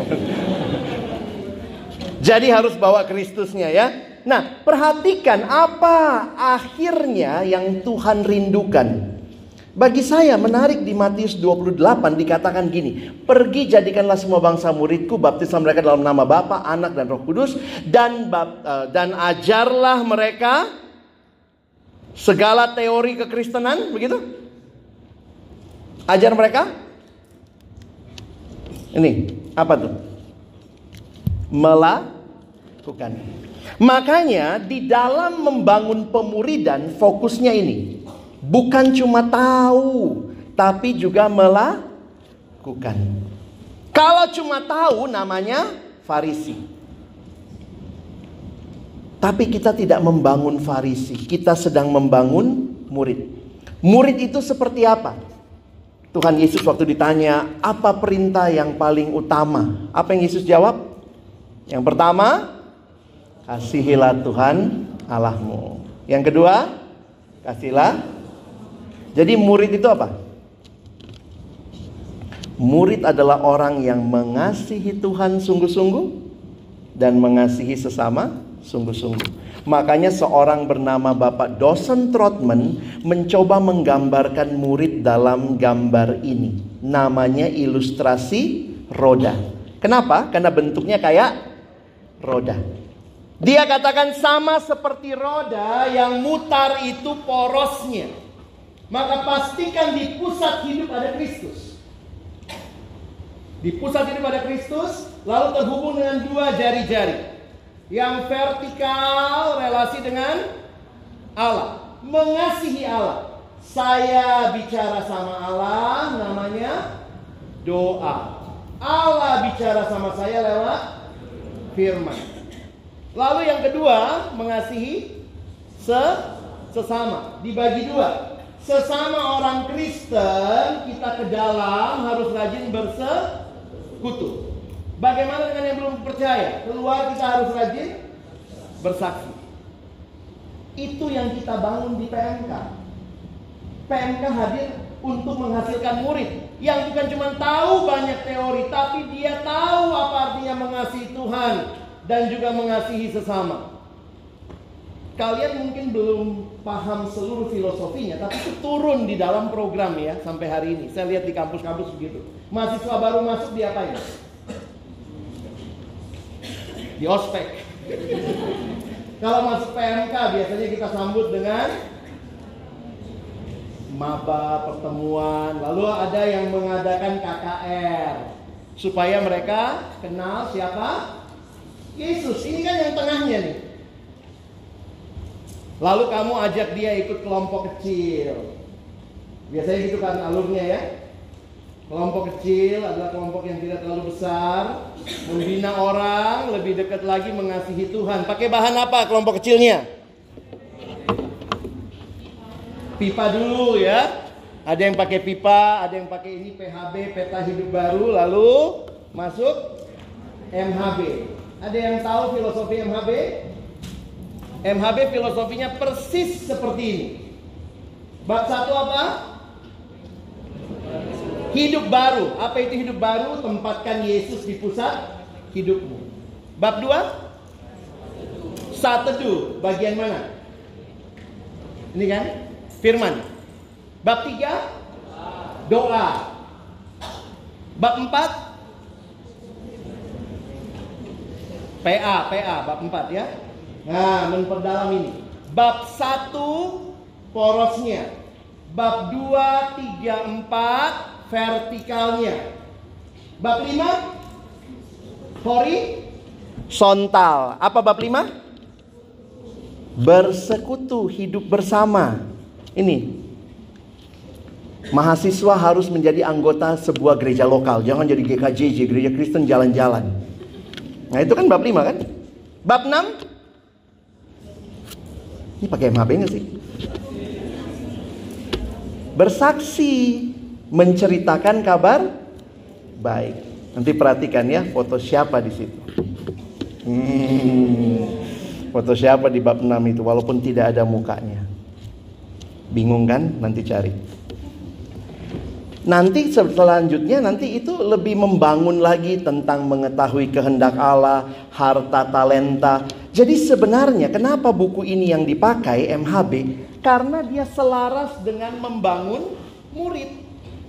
Jadi harus bawa Kristusnya ya. Nah, perhatikan apa akhirnya yang Tuhan rindukan. Bagi saya menarik di Matius 28 dikatakan gini. Pergi jadikanlah semua bangsa muridku, baptislah mereka dalam nama Bapa, Anak dan Roh Kudus, dan ajarlah mereka segala teori kekristenan, begitu? Ajar mereka. Ini apa tuh? Melakukan. Makanya di dalam membangun pemuridan fokusnya ini. Bukan cuma tahu, tapi juga melakukan. Kalau cuma tahu namanya Farisi. Tapi kita tidak membangun Farisi, kita sedang membangun murid. Murid itu seperti apa? Tuhan Yesus waktu ditanya, apa perintah yang paling utama? Apa yang Yesus jawab? Yang pertama, kasihilah Tuhan Allahmu. Yang kedua, kasihlah. Jadi murid itu apa? Murid adalah orang yang mengasihi Tuhan sungguh-sungguh dan mengasihi sesama sungguh-sungguh. Makanya seorang bernama Bapak Dawson Trotman mencoba menggambarkan murid dalam gambar ini. Namanya ilustrasi roda. Kenapa? Karena bentuknya kayak roda. Dia katakan sama seperti roda yang mutar itu porosnya. Maka pastikan di pusat hidup ada Kristus. Di pusat hidup ada Kristus, lalu terhubung dengan dua jari-jari. Yang vertikal relasi dengan Allah, mengasihi Allah. Saya bicara sama Allah, namanya doa. Allah bicara sama saya lewat firman. Lalu yang kedua, mengasihi sesama. Dibagi dua. Sesama orang Kristen, kita ke dalam harus rajin bersekutu. Bagaimana dengan yang belum percaya? Keluar kita harus rajin bersaksi. Itu yang kita bangun di PMK. PMK hadir untuk menghasilkan murid yang bukan cuma tahu banyak teori, tapi dia tahu apa artinya mengasihi Tuhan dan juga mengasihi sesama. Kalian mungkin belum paham seluruh filosofinya, tapi itu turun di dalam program ya sampai hari ini. Saya lihat di kampus-kampus begitu. Mahasiswa baru masuk diapain? Di ospek. Kalau masuk PMK biasanya kita sambut dengan maba, pertemuan. Lalu ada yang mengadakan KKR supaya mereka kenal siapa? Yesus. Ini kan yang tengahnya nih. Lalu kamu ajak dia ikut kelompok kecil. Biasanya gitu kan alurnya ya. Kelompok kecil adalah kelompok yang tidak terlalu besar, membina orang, lebih dekat lagi mengasihi Tuhan. Pakai bahan apa kelompok kecilnya? Pipa dulu ya. Ada yang pakai pipa, ada yang pakai ini PHB, peta hidup baru, lalu masuk MHB. Ada yang tahu filosofi MHB? MHB filosofinya persis seperti ini. Bab 1 apa? Hidup baru. Apa itu hidup baru? Tempatkan Yesus di pusat hidupmu. Bab 2? Satedu. Bagian mana? Ini kan? Firman. Bab 3? Doa. Bab 4? PA. Bab 4 ya. Nah, memperdalam ini. Bab 1 porosnya. Bab 2, 3, 4 vertikalnya. Bab 5 horizontal. Apa bab 5? Bersekutu, hidup bersama. Ini mahasiswa harus menjadi anggota sebuah gereja lokal. Jangan jadi GKJJ, gereja Kristen jalan-jalan. Nah itu kan bab 5 kan. Bab 6 ini pakai MHP nggak sih? Bersaksi, menceritakan kabar baik. Nanti perhatikan ya foto siapa di situ. Foto siapa di bab 6 itu walaupun tidak ada mukanya. Bingung kan? Nanti cari. Nanti selanjutnya nanti itu lebih membangun lagi tentang mengetahui kehendak Allah, harta talenta. Jadi sebenarnya kenapa buku ini yang dipakai MHB? Karena dia selaras dengan membangun murid.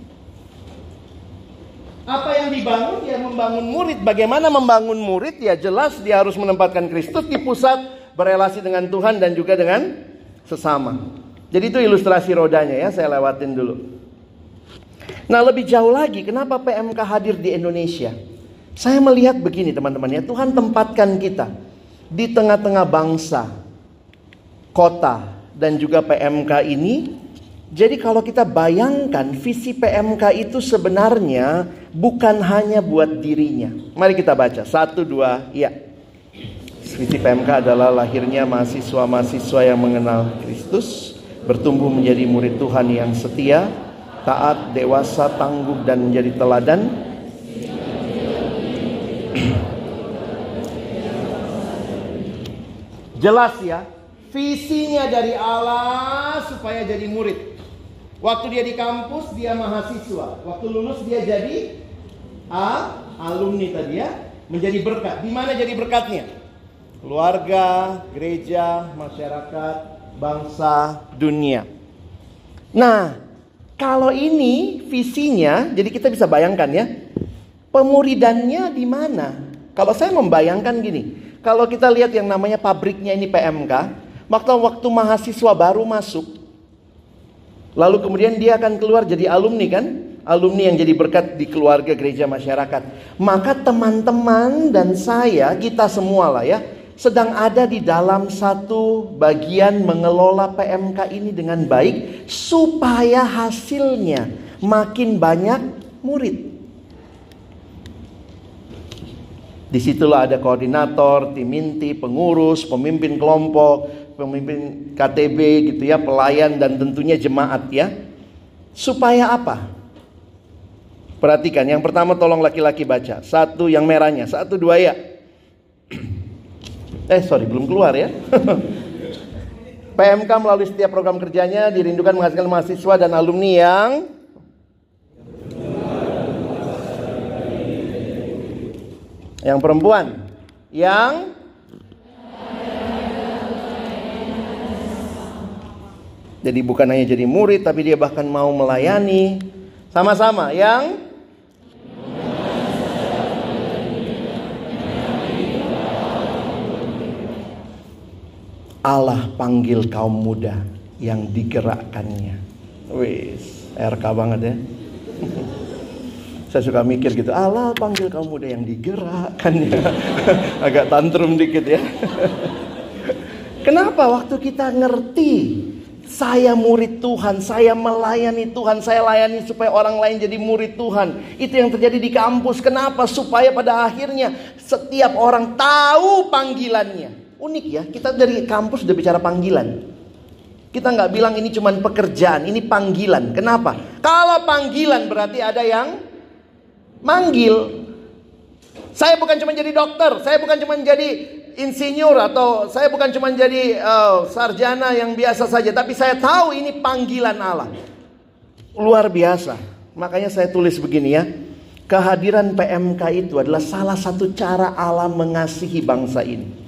Apa yang dibangun? Ya membangun murid. Bagaimana membangun murid? Ya jelas dia harus menempatkan Kristus di pusat, berelasi dengan Tuhan dan juga dengan sesama. Jadi itu ilustrasi rodanya ya, saya lewatin dulu. Nah lebih jauh lagi, kenapa PMK hadir di Indonesia? Saya melihat begini teman-teman ya, Tuhan tempatkan kita di tengah-tengah bangsa, kota, dan juga PMK ini. Jadi kalau kita bayangkan visi PMK itu sebenarnya bukan hanya buat dirinya. Mari kita baca, 1, 2, ya. Visi PMK adalah lahirnya mahasiswa-mahasiswa yang mengenal Kristus, bertumbuh menjadi murid Tuhan yang setia, taat, dewasa, tangguh, dan menjadi teladan. Jelas ya, visinya dari Allah supaya jadi murid. Waktu dia di kampus, dia mahasiswa. Waktu lulus, dia jadi alumni tadi ya. Menjadi berkat. Di mana jadi berkatnya? Keluarga, gereja, masyarakat, bangsa, dunia. Nah, kalau ini visinya, jadi kita bisa bayangkan ya, pemuridannya di mana? Kalau saya membayangkan gini, kalau kita lihat yang namanya pabriknya ini PMK, waktu mahasiswa baru masuk, lalu kemudian dia akan keluar jadi alumni kan? Alumni yang jadi berkat di keluarga, gereja, masyarakat. Maka teman-teman dan saya, kita semua lah ya, sedang ada di dalam satu bagian mengelola PMK ini dengan baik, supaya hasilnya makin banyak murid. Disitulah ada koordinator, tim inti, pengurus, pemimpin kelompok, pemimpin KTB gitu ya, pelayan dan tentunya jemaat ya. Supaya apa? Perhatikan, yang pertama tolong laki-laki baca. Satu yang merahnya, 1, 2 ya. Belum keluar ya. PMK melalui setiap program kerjanya dirindukan menghasilkan mahasiswa dan alumni yang perempuan, jadi bukan hanya jadi murid, tapi dia bahkan mau melayani. Sama-sama, yang Allah panggil kaum muda yang digerakkannya. Wis, RK banget ya. Saya suka mikir gitu, Allah panggil kaum muda yang digerakkannya. Agak tantrum dikit ya. Kenapa waktu kita ngerti, saya murid Tuhan, saya melayani Tuhan, saya layani supaya orang lain jadi murid Tuhan. Itu yang terjadi di kampus. Kenapa? Supaya pada akhirnya setiap orang tahu panggilannya. Unik ya, kita dari kampus udah bicara panggilan. Kita nggak bilang ini cuma pekerjaan, ini panggilan. Kenapa? Kalau panggilan berarti ada yang manggil. Saya bukan cuma jadi dokter, saya bukan cuma jadi insinyur, atau saya bukan cuma jadi sarjana yang biasa saja, tapi saya tahu ini panggilan Allah. Luar biasa. Makanya saya tulis begini ya, kehadiran PMK itu adalah salah satu cara Allah mengasihi bangsa ini.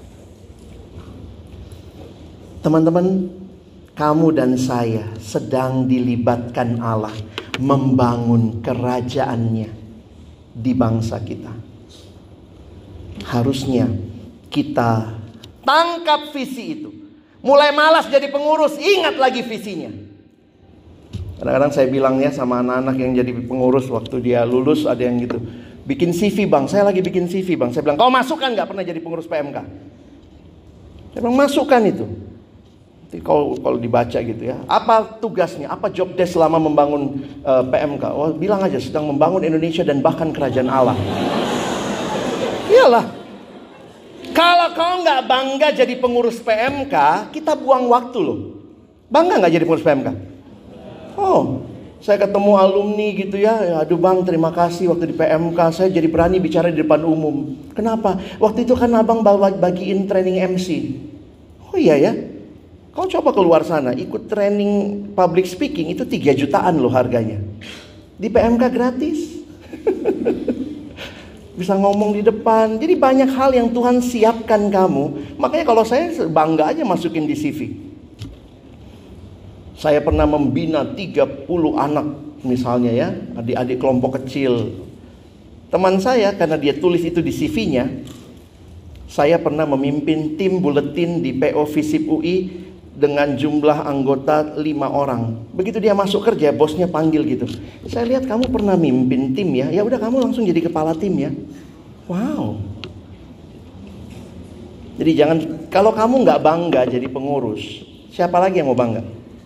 Teman-teman, kamu dan saya sedang dilibatkan Allah membangun kerajaannya di bangsa kita. Harusnya kita tangkap visi itu. Mulai malas jadi pengurus, ingat lagi visinya. Kadang-kadang saya bilang ya sama anak-anak yang jadi pengurus, waktu dia lulus ada yang gitu, bikin CV bang, saya lagi bikin CV bang. Saya bilang, kau masukkan gak pernah jadi pengurus PMK? Saya bilang, masukkan itu. Kalau dibaca gitu ya, apa tugasnya, apa job desk selama membangun PMK? Oh, bilang aja sedang membangun Indonesia dan bahkan kerajaan Allah. Iyalah, kalau kau nggak bangga jadi pengurus PMK, kita buang waktu loh. Bangga nggak jadi pengurus PMK? Oh, saya ketemu alumni gitu ya, aduh bang terima kasih waktu di PMK saya jadi berani bicara di depan umum. Kenapa? Waktu itu kan abang bagiin training MC. Oh iya ya. Kau coba keluar sana, ikut training public speaking, itu 3 jutaan loh harganya. Di PMK gratis. Bisa ngomong di depan. Jadi banyak hal yang Tuhan siapkan kamu. Makanya kalau saya bangga aja masukin di CV. Saya pernah membina 30 anak misalnya ya, adik-adik kelompok kecil. Teman saya karena dia tulis itu di CV-nya, saya pernah memimpin tim buletin di PO Visip UI dengan jumlah anggota 5 orang. Begitu dia masuk kerja, bosnya panggil gitu. Saya lihat kamu pernah mimpin tim ya. Ya udah kamu langsung jadi kepala tim ya. Wow. Jadi jangan, kalau kamu nggak bangga jadi pengurus, siapa lagi yang mau bangga?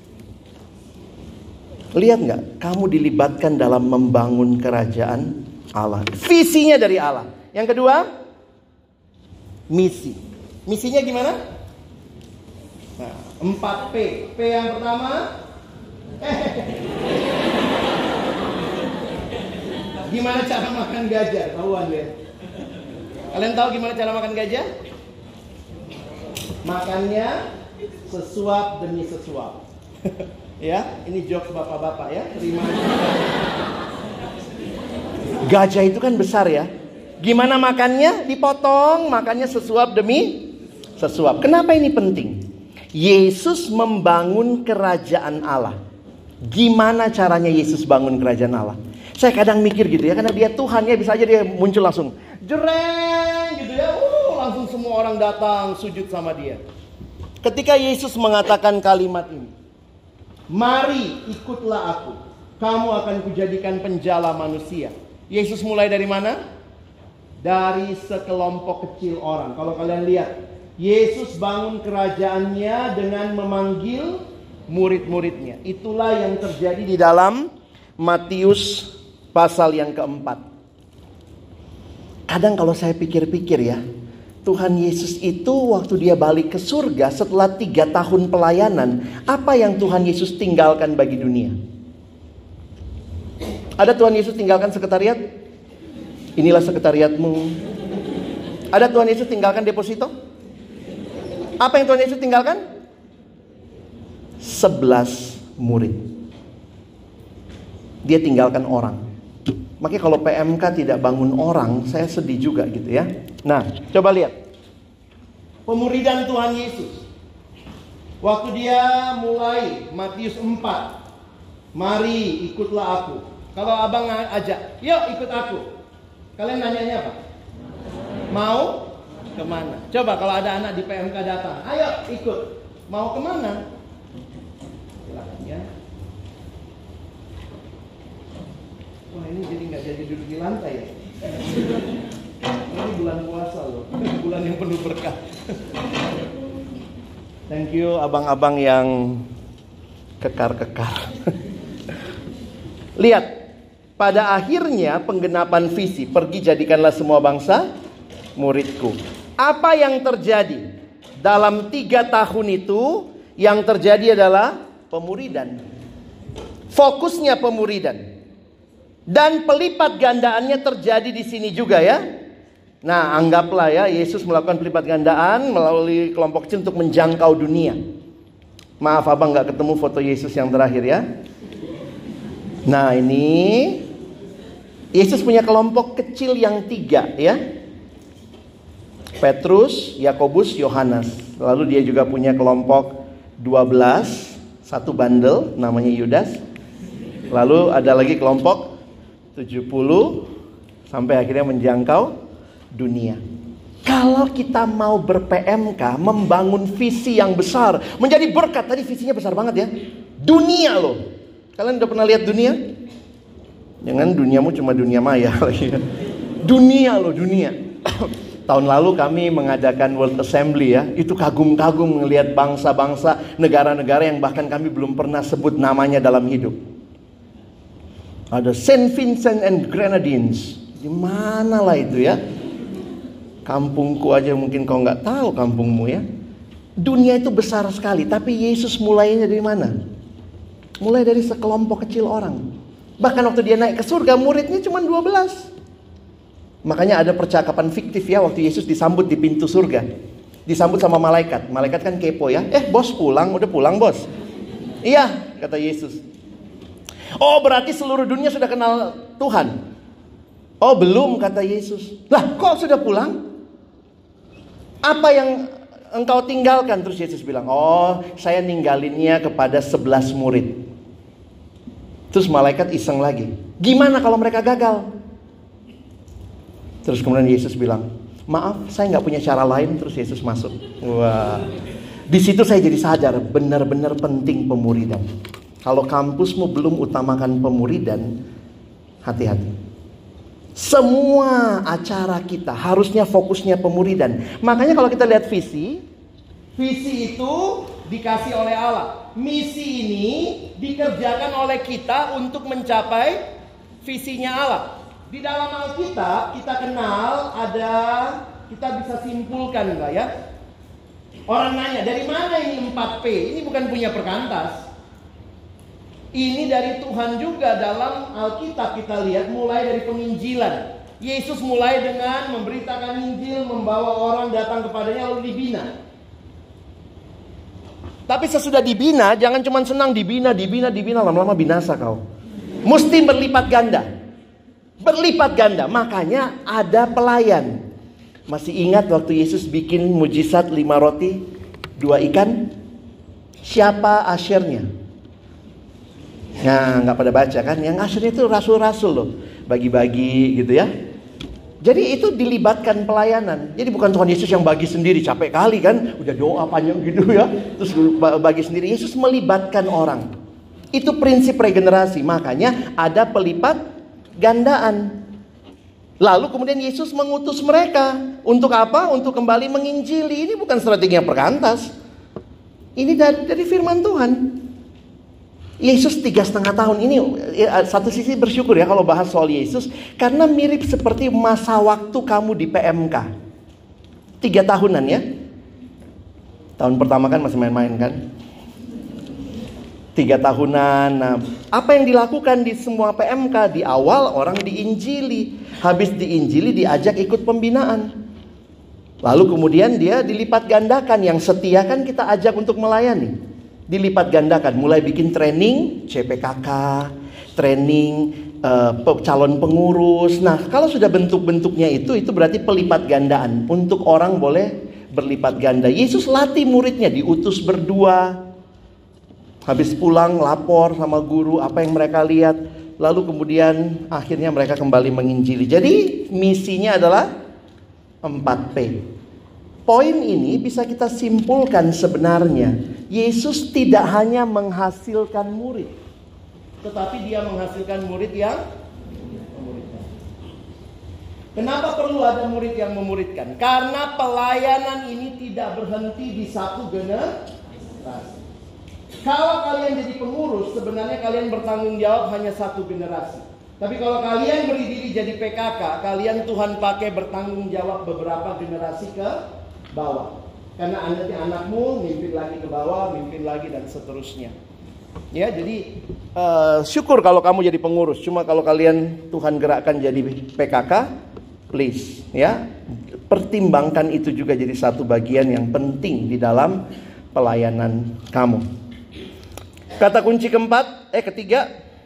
Lihat nggak? Kamu dilibatkan dalam membangun kerajaan Allah. Visinya dari Allah. Yang kedua, misi. Misinya gimana? Nah, 4P. P yang pertama, gimana cara makan gajah? Tahuan ya. Kalian tahu gimana cara makan gajah? Makannya sesuap demi sesuap. Ya, ini jokes bapak-bapak ya, terima. Gajah itu kan besar ya. Gimana makannya? Dipotong, makannya sesuap demi sesuap. Kenapa ini penting? Yesus membangun kerajaan Allah. Gimana caranya Yesus bangun kerajaan Allah? Saya kadang mikir gitu ya, karena dia Tuhan ya, bisa aja dia muncul langsung jereng gitu ya, langsung semua orang datang sujud sama dia. Ketika Yesus mengatakan kalimat ini, mari ikutlah aku, kamu akan kujadikan penjala manusia. Yesus mulai dari mana? Dari sekelompok kecil orang. Kalau kalian lihat, Yesus bangun kerajaannya dengan memanggil murid-muridnya. Itulah yang terjadi di dalam Matius pasal yang keempat. Kadang kalau saya pikir-pikir ya, Tuhan Yesus itu waktu dia balik ke surga setelah 3 tahun pelayanan, apa yang Tuhan Yesus tinggalkan bagi dunia? Ada Tuhan Yesus tinggalkan sekretariat? Inilah sekretariatmu. Ada Tuhan Yesus tinggalkan deposito? Apa yang Tuhan Yesus tinggalkan? 11 murid. Dia tinggalkan orang. Makanya kalau PMK tidak bangun orang, saya sedih juga gitu ya. Nah, coba lihat pemuridan Tuhan Yesus. Waktu dia mulai Matius 4, mari ikutlah aku. Kalau abang ajak, yuk ikut aku, kalian nanyanya apa? Mau kemana? Coba kalau ada anak di PMK datang, ayo ikut. Mau kemana? Silakan ya. Wah, ini jadi nggak jadi duduk di lantai ya. Ini bulan puasa loh, bulan yang penuh berkah. Thank you abang-abang yang kekar-kekar. Lihat, pada akhirnya penggenapan visi, pergi jadikanlah semua bangsa muridku. Apa yang terjadi dalam 3 tahun itu? Yang terjadi adalah pemuridan. Fokusnya pemuridan. Dan pelipat gandaannya terjadi di sini juga ya. Nah, anggaplah ya, Yesus melakukan pelipat gandaan melalui kelompok kecil untuk menjangkau dunia. Maaf abang gak ketemu foto Yesus yang terakhir ya. Nah, ini Yesus punya kelompok kecil yang 3 ya. Petrus, Yakobus, Yohanes. Lalu dia juga punya kelompok 12, satu bandel namanya Yudas. Lalu ada lagi kelompok 70 sampai akhirnya menjangkau dunia. Kalau kita mau ber-PMK, membangun visi yang besar, menjadi berkat. Tadi visinya besar banget ya. Dunia loh. Kalian udah pernah lihat dunia? Jangan duniamu cuma dunia maya lagi ya. Dunia loh, dunia. Tahun lalu kami mengadakan World Assembly ya. Itu kagum-kagum melihat bangsa-bangsa, negara-negara yang bahkan kami belum pernah sebut namanya dalam hidup. Ada Saint Vincent and Grenadines. Di mana lah itu ya? Kampungku aja mungkin kau nggak tahu kampungmu ya. Dunia itu besar sekali. Tapi Yesus mulainya dari mana? Mulai dari sekelompok kecil orang. Bahkan waktu dia naik ke surga, muridnya cuma 12. Makanya ada percakapan fiktif ya, waktu Yesus disambut di pintu surga. Disambut sama malaikat. Malaikat kan kepo ya. Bos pulang, udah pulang bos? Iya, kata Yesus. Oh, berarti seluruh dunia sudah kenal Tuhan? Oh, belum, kata Yesus. Lah, kok sudah pulang? Apa yang engkau tinggalkan? Terus Yesus bilang, oh, saya ninggalinnya kepada 11 murid. Terus malaikat iseng lagi. Gimana kalau mereka gagal? Terus kemudian Yesus bilang, maaf, saya nggak punya cara lain. Terus Yesus masuk. Wah, di situ saya jadi sadar, benar-benar penting pemuridan. Kalau kampusmu belum utamakan pemuridan, hati-hati. Semua acara kita harusnya fokusnya pemuridan. Makanya kalau kita lihat visi itu dikasih oleh Allah. Misi ini dikerjakan oleh kita untuk mencapai visinya Allah. Di dalam Alkitab kita kenal ada, kita bisa simpulkan enggak ya? Orang nanya, dari mana ini 4P? Ini bukan punya Perkantas. Ini dari Tuhan juga. Dalam Alkitab kita lihat mulai dari penginjilan. Yesus mulai dengan memberitakan Injil, membawa orang datang kepadanya lalu dibina. Tapi sesudah dibina, jangan cuma senang dibina, lama-lama binasa kau. Mesti berlipat ganda. Berlipat ganda. Makanya ada pelayan. Masih ingat waktu Yesus bikin mujizat 5 roti, 2 ikan? Siapa asyirnya? Nah, nggak pada baca kan? Yang asyirnya itu rasul-rasul loh. Bagi-bagi gitu ya. Jadi itu dilibatkan pelayanan. Jadi bukan Tuhan Yesus yang bagi sendiri, capek kali kan? Udah doa panjang gitu ya. Terus bagi sendiri. Yesus melibatkan orang. Itu prinsip regenerasi. Makanya ada pelipat gandaan. Lalu kemudian Yesus mengutus mereka. Untuk apa? Untuk kembali menginjili. Ini bukan strategi yang perkantas. Ini dari firman Tuhan. Yesus 3,5 tahun ini, satu sisi bersyukur ya kalau bahas soal Yesus, karena mirip seperti masa waktu kamu di PMK. 3 tahunan ya. Tahun pertama kan masih main-main kan. 3 tahunan. Nah, apa yang dilakukan di semua PMK? Di awal orang diinjili. Habis diinjili diajak ikut pembinaan. Lalu kemudian dia dilipat gandakan. Yang setia kan kita ajak untuk melayani. Dilipat gandakan, mulai bikin training CPKK, training calon pengurus. Nah, kalau sudah bentuk-bentuknya itu berarti pelipat gandaan. Untuk orang boleh berlipat ganda. Yesus latih muridnya, diutus berdua. Habis pulang lapor sama guru apa yang mereka lihat. Lalu kemudian akhirnya mereka kembali menginjili. Jadi misinya adalah 4P. Poin ini bisa kita simpulkan sebenarnya. Yesus tidak hanya menghasilkan murid, tetapi dia menghasilkan murid yang memuridkan. Kenapa perlu ada murid yang memuridkan? Karena pelayanan ini tidak berhenti di satu generasi. Kalau kalian jadi pengurus, sebenarnya kalian bertanggung jawab hanya satu generasi. Tapi kalau kalian berdiri jadi PKK, kalian Tuhan pakai bertanggung jawab beberapa generasi ke bawah. Karena anakmu mimpin lagi ke bawah, mimpin lagi dan seterusnya. Ya, jadi syukur kalau kamu jadi pengurus. Cuma kalau kalian Tuhan gerakkan jadi PKK, please ya, pertimbangkan itu juga jadi satu bagian yang penting di dalam pelayanan kamu. Kata kunci ketiga.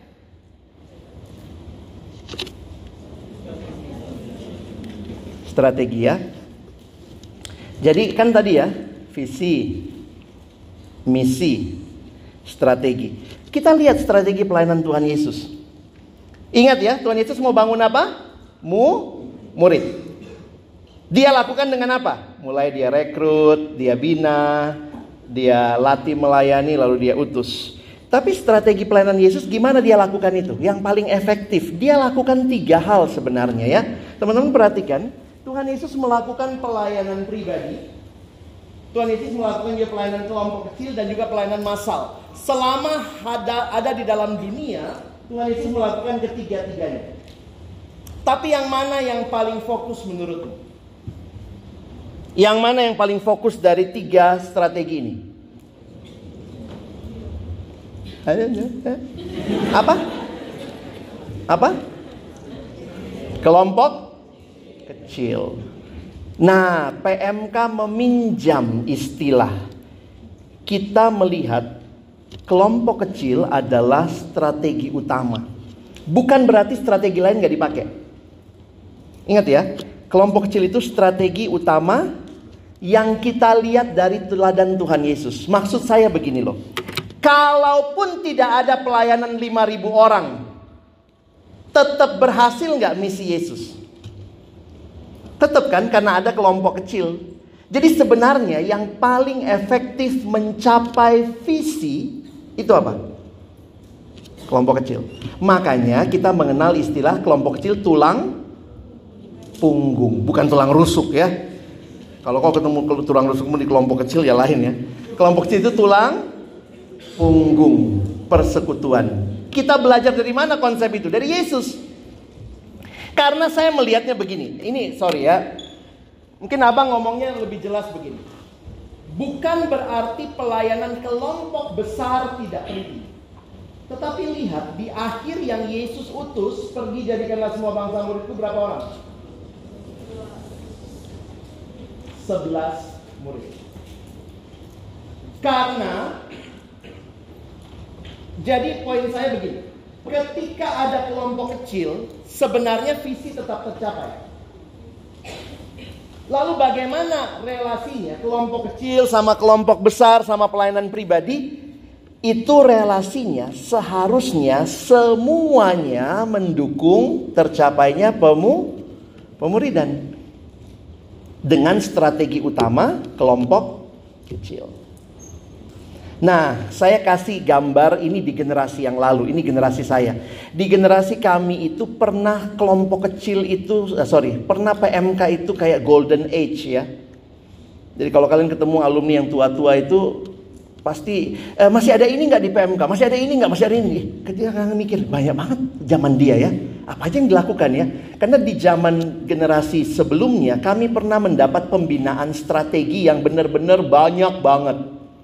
Strategi ya. Jadi kan tadi ya, visi, misi, strategi. Kita lihat strategi pelayanan Tuhan Yesus. Ingat ya, Tuhan Yesus mau bangun apa? Murid. Dia lakukan dengan apa? Mulai dia rekrut, dia bina, dia latih melayani, lalu dia utus. Tapi strategi pelayanan Yesus gimana dia lakukan itu? Yang paling efektif, dia lakukan 3 hal sebenarnya ya. Teman-teman perhatikan. Tuhan Yesus melakukan pelayanan pribadi. Tuhan Yesus melakukan juga pelayanan kelompok kecil dan juga pelayanan massal. Selama ada di dalam dunia, Tuhan Yesus melakukan ketiga-tiganya. Tapi yang mana yang paling fokus menurutmu? Yang mana yang paling fokus dari 3 strategi ini? Apa? Kelompok kecil. Nah, PMK meminjam istilah. Kita melihat kelompok kecil adalah strategi utama. Bukan berarti strategi lain gak dipakai. Ingat ya, kelompok kecil itu strategi utama yang kita lihat dari teladan Tuhan Yesus. Maksud saya begini loh. Kalaupun tidak ada pelayanan 5.000 orang, tetap berhasil gak misi Yesus? Tetap kan, karena ada kelompok kecil. Jadi sebenarnya yang paling efektif mencapai visi itu apa? Kelompok kecil. Makanya kita mengenal istilah kelompok kecil tulang punggung, bukan tulang rusuk ya. Kalau kau ketemu tulang rusukmu di kelompok kecil ya lain ya. Kelompok kecil itu tulang punggung persekutuan. Kita belajar dari mana konsep itu? Dari Yesus. Karena saya melihatnya begini. Ini sorry ya. Mungkin abang ngomongnya lebih jelas begini. Bukan berarti pelayanan kelompok besar tidak penting. Tetapi lihat di akhir yang Yesus utus, pergi jadikanlah semua bangsa muridku, berapa orang? 11 murid. Karena, jadi poin saya begini. Ketika ada kelompok kecil, sebenarnya visi tetap tercapai. Lalu bagaimana relasinya kelompok kecil sama kelompok besar sama pelayanan pribadi? Itu relasinya seharusnya semuanya mendukung tercapainya pemuridan. Dengan strategi utama kelompok kecil. Nah, saya kasih gambar ini di generasi yang lalu. Ini generasi saya. Di generasi kami itu pernah kelompok kecil itu, pernah PMK itu kayak golden age ya. Jadi kalau kalian ketemu alumni yang tua-tua itu pasti masih ada ini nggak di PMK? Masih ada ini nggak? Masih ada ini? Ketika kalian mikir banyak banget zaman dia ya. Apa aja yang dilakukan ya? Karena di zaman generasi sebelumnya kami pernah mendapat pembinaan strategi yang benar-benar banyak banget.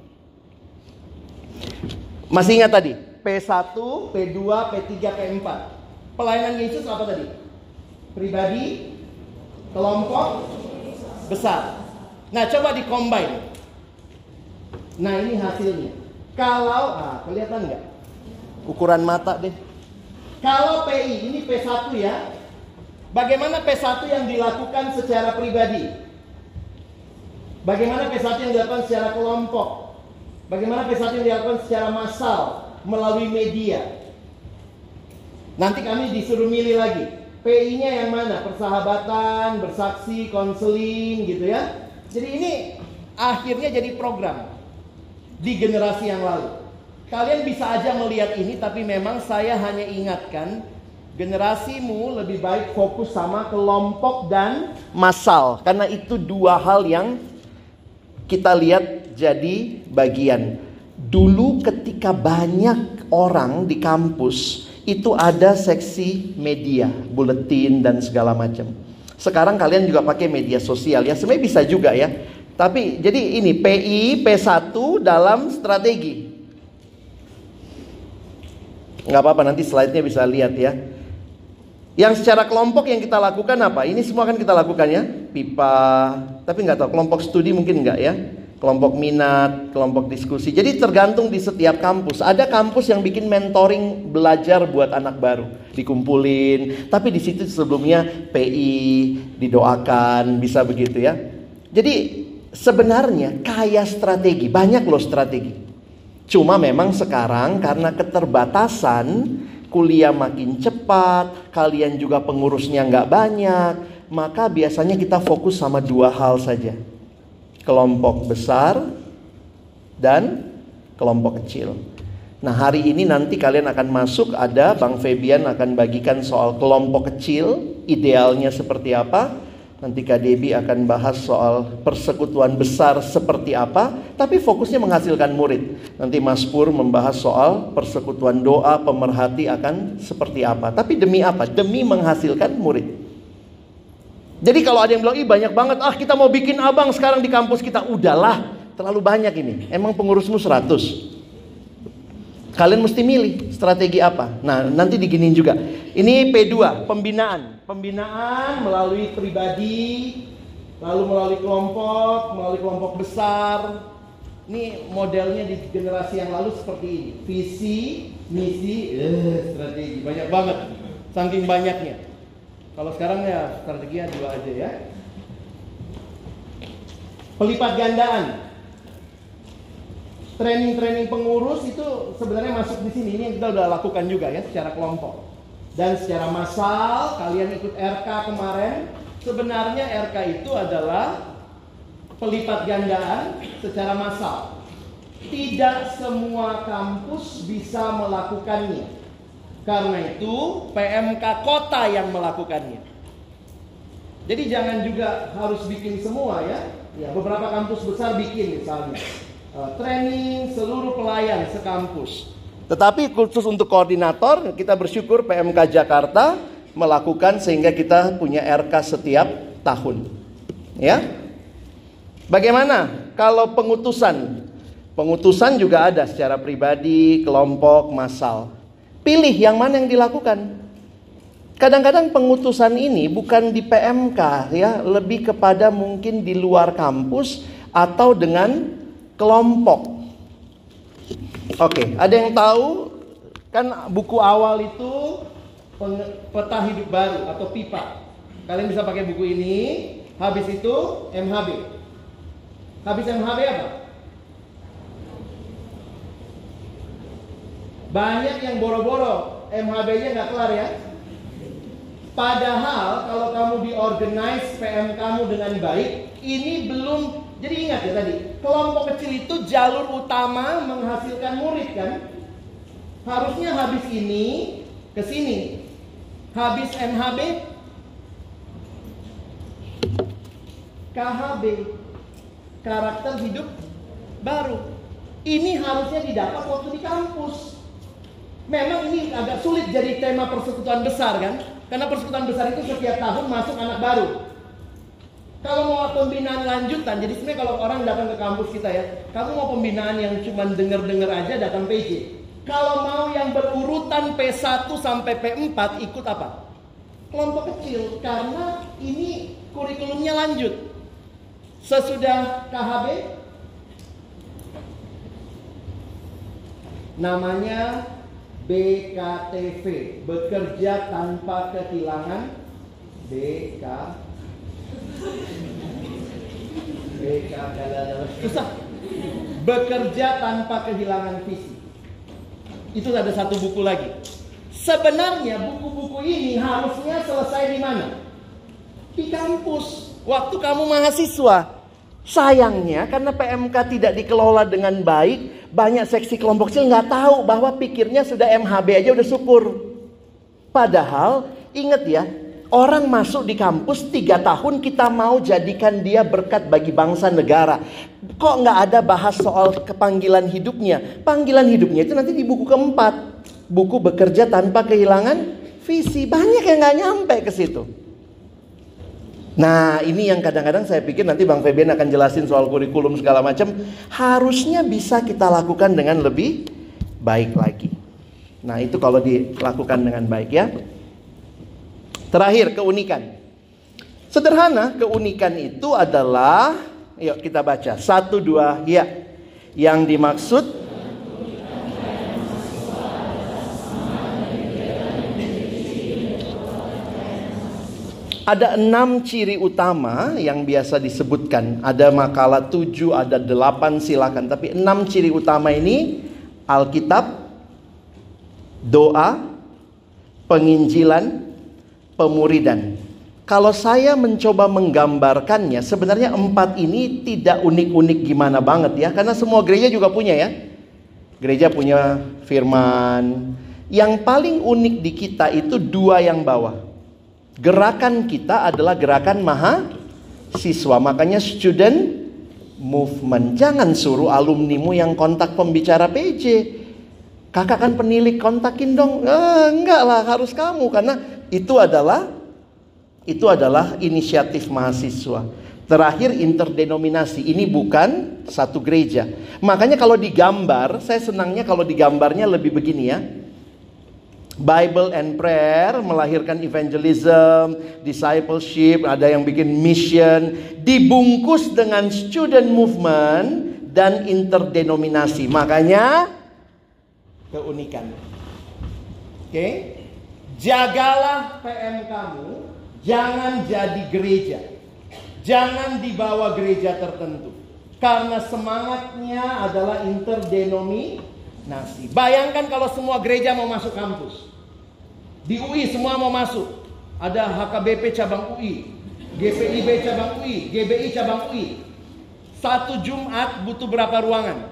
Masih ingat tadi? P1, P2, P3, P4. Pelayanan Yesus apa tadi? Pribadi, kelompok, besar. Nah, coba di-combine. Nah, ini hasilnya. Kalau, kelihatan nggak? Ukuran mata deh. Kalau PI, ini P1 ya. Bagaimana P1 yang dilakukan secara pribadi? Bagaimana P1 yang dilakukan secara kelompok? Bagaimana P1 yang dilakukan secara massal melalui media? Nanti kami disuruh milih lagi. PI-nya yang mana? Persahabatan, bersaksi, konseling gitu ya. Jadi ini akhirnya jadi program di generasi yang lalu. Kalian bisa aja melihat ini, tapi memang saya hanya ingatkan, generasimu lebih baik fokus sama kelompok dan massal. Karena itu dua hal yang kita lihat jadi bagian. Dulu ketika banyak orang di kampus, itu ada seksi media, buletin dan segala macam. Sekarang kalian juga pakai media sosial ya, sebenarnya bisa juga ya. Tapi jadi ini PI, P1 dalam strategi. Nggak apa-apa, nanti slide-nya bisa lihat ya. Yang secara kelompok yang kita lakukan apa? Ini semua kan kita lakukan ya. PIPA, tapi nggak tahu kelompok studi mungkin nggak ya. Kelompok minat, kelompok diskusi. Jadi tergantung di setiap kampus. Ada kampus yang bikin mentoring belajar buat anak baru, dikumpulin. Tapi di situ sebelumnya PI didoakan, bisa begitu ya. Jadi sebenarnya kaya strategi, banyak loh strategi. Cuma memang sekarang karena keterbatasan, kuliah makin cepat, kalian juga pengurusnya nggak banyak, maka biasanya kita fokus sama dua hal saja. Kelompok besar dan kelompok kecil. Nah, hari ini nanti kalian akan masuk, ada Bang Febian akan bagikan soal kelompok kecil, idealnya seperti apa. Nanti Kak Debbie akan bahas soal persekutuan besar seperti apa, tapi fokusnya menghasilkan murid. Nanti Mas Pur membahas soal persekutuan doa pemerhati akan seperti apa. Tapi demi apa? Demi menghasilkan murid. Jadi kalau ada yang bilang, banyak banget, kita mau bikin abang sekarang di kampus kita. Udahlah, terlalu banyak ini. Emang pengurusmu 100? Kalian mesti milih strategi apa. Nah, nanti diginiin juga. Ini P2, pembinaan. Pembinaan melalui pribadi, lalu melalui kelompok besar. Ini modelnya di generasi yang lalu seperti ini. Visi, misi, strategi. Banyak banget, saking banyaknya. Kalau sekarang ya strateginya 2 aja ya. Pelipat gandaan. Training pengurus itu sebenarnya masuk di sini. Ini yang kita udah lakukan juga ya secara kelompok. Dan secara massal, kalian ikut RK kemarin. Sebenarnya RK itu adalah pelipat gandaan secara massal. Tidak semua kampus bisa melakukannya. Karena itu PMK kota yang melakukannya. Jadi jangan juga harus bikin semua ya. Beberapa kampus besar bikin misalnya training seluruh pelayan sekampus. Tetapi khusus untuk koordinator, kita bersyukur PMK Jakarta melakukan sehingga kita punya RK setiap tahun. Ya. Bagaimana kalau pengutusan? Pengutusan juga ada secara pribadi, kelompok, massal. Pilih yang mana yang dilakukan. Kadang-kadang pengutusan ini bukan di PMK ya, lebih kepada mungkin di luar kampus atau dengan kelompok. Oke, ada yang tahu kan buku awal itu Peta Hidup Baru atau PIPA. Kalian bisa pakai buku ini. Habis itu MHB. Habis MHB apa? Banyak yang boro-boro MHB-nya nggak kelar ya. Padahal kalau kamu diorganize PM kamu dengan baik, ini belum. Jadi ingat ya tadi, kelompok kecil itu jalur utama menghasilkan murid kan. Harusnya habis ini ke sini. Habis MHB KHB, karakter hidup baru. Ini harusnya didapat waktu di kampus. Memang ini agak sulit jadi tema persekutuan besar kan? Karena persekutuan besar itu setiap tahun masuk anak baru. Kalau mau pembinaan lanjutan, jadi sebenarnya kalau orang datang ke kampus kita ya, kamu mau pembinaan yang cuma denger-denger aja datang PJ. Kalau mau yang berurutan P1 sampai P4 ikut apa? Kelompok kecil, karena ini kurikulumnya lanjut. Sesudah KHB, namanya BKTV, bekerja tanpa kehilangan susah. Bekerja tanpa kehilangan visi. Itu ada satu buku lagi. Sebenarnya buku-buku ini harusnya selesai di mana? Di kampus. Waktu kamu mahasiswa. Sayangnya karena PMK tidak dikelola dengan baik, banyak seksi kelompok kecil nggak tahu bahwa pikirnya sudah MHB aja udah syukur. Padahal ingat ya, orang masuk di kampus 3 tahun kita mau jadikan dia berkat bagi bangsa negara. Kok nggak ada bahas soal kepanggilan hidupnya? Panggilan hidupnya itu nanti di buku keempat. Buku bekerja tanpa kehilangan visi. Banyak yang nggak nyampe ke situ. Nah ini yang kadang-kadang saya pikir nanti Bang Febian akan jelasin soal kurikulum segala macam. Harusnya bisa kita lakukan dengan lebih baik lagi. Nah itu kalau dilakukan dengan baik ya. Terakhir, keunikan. Sederhana, keunikan itu adalah, yuk kita baca 1, 2, ya. Yang dimaksud ada 6 ciri utama yang biasa disebutkan. Ada makalah 7, ada 8, silakan. Tapi 6 ciri utama ini Alkitab, doa, penginjilan, pemuridan. Kalau saya mencoba menggambarkannya, sebenarnya 4 ini tidak unik-unik gimana banget ya. Karena semua gereja juga punya ya. Gereja punya firman. Yang paling unik di kita itu 2 yang bawah. Gerakan kita adalah gerakan mahasiswa. Makanya student movement. Jangan suruh alumnimu yang kontak pembicara PJ. Kakak kan penilik, kontakin dong. Enggak lah, harus kamu. Karena itu adalah inisiatif mahasiswa. Terakhir interdenominasi. Ini bukan satu gereja. Makanya kalau digambar, saya senangnya kalau digambarnya lebih begini ya. Bible and prayer melahirkan evangelism, discipleship, ada yang bikin mission, dibungkus dengan student movement dan interdenominasi. Makanya keunikan. Oke? Jagalah PM kamu, jangan jadi gereja. Jangan dibawa gereja tertentu. Karena semangatnya adalah interdenominasi. Bayangkan kalau semua gereja mau masuk kampus. Di UI semua mau masuk. Ada HKBP cabang UI, GPIB cabang UI, GBI cabang UI. 1 Jumat butuh berapa ruangan?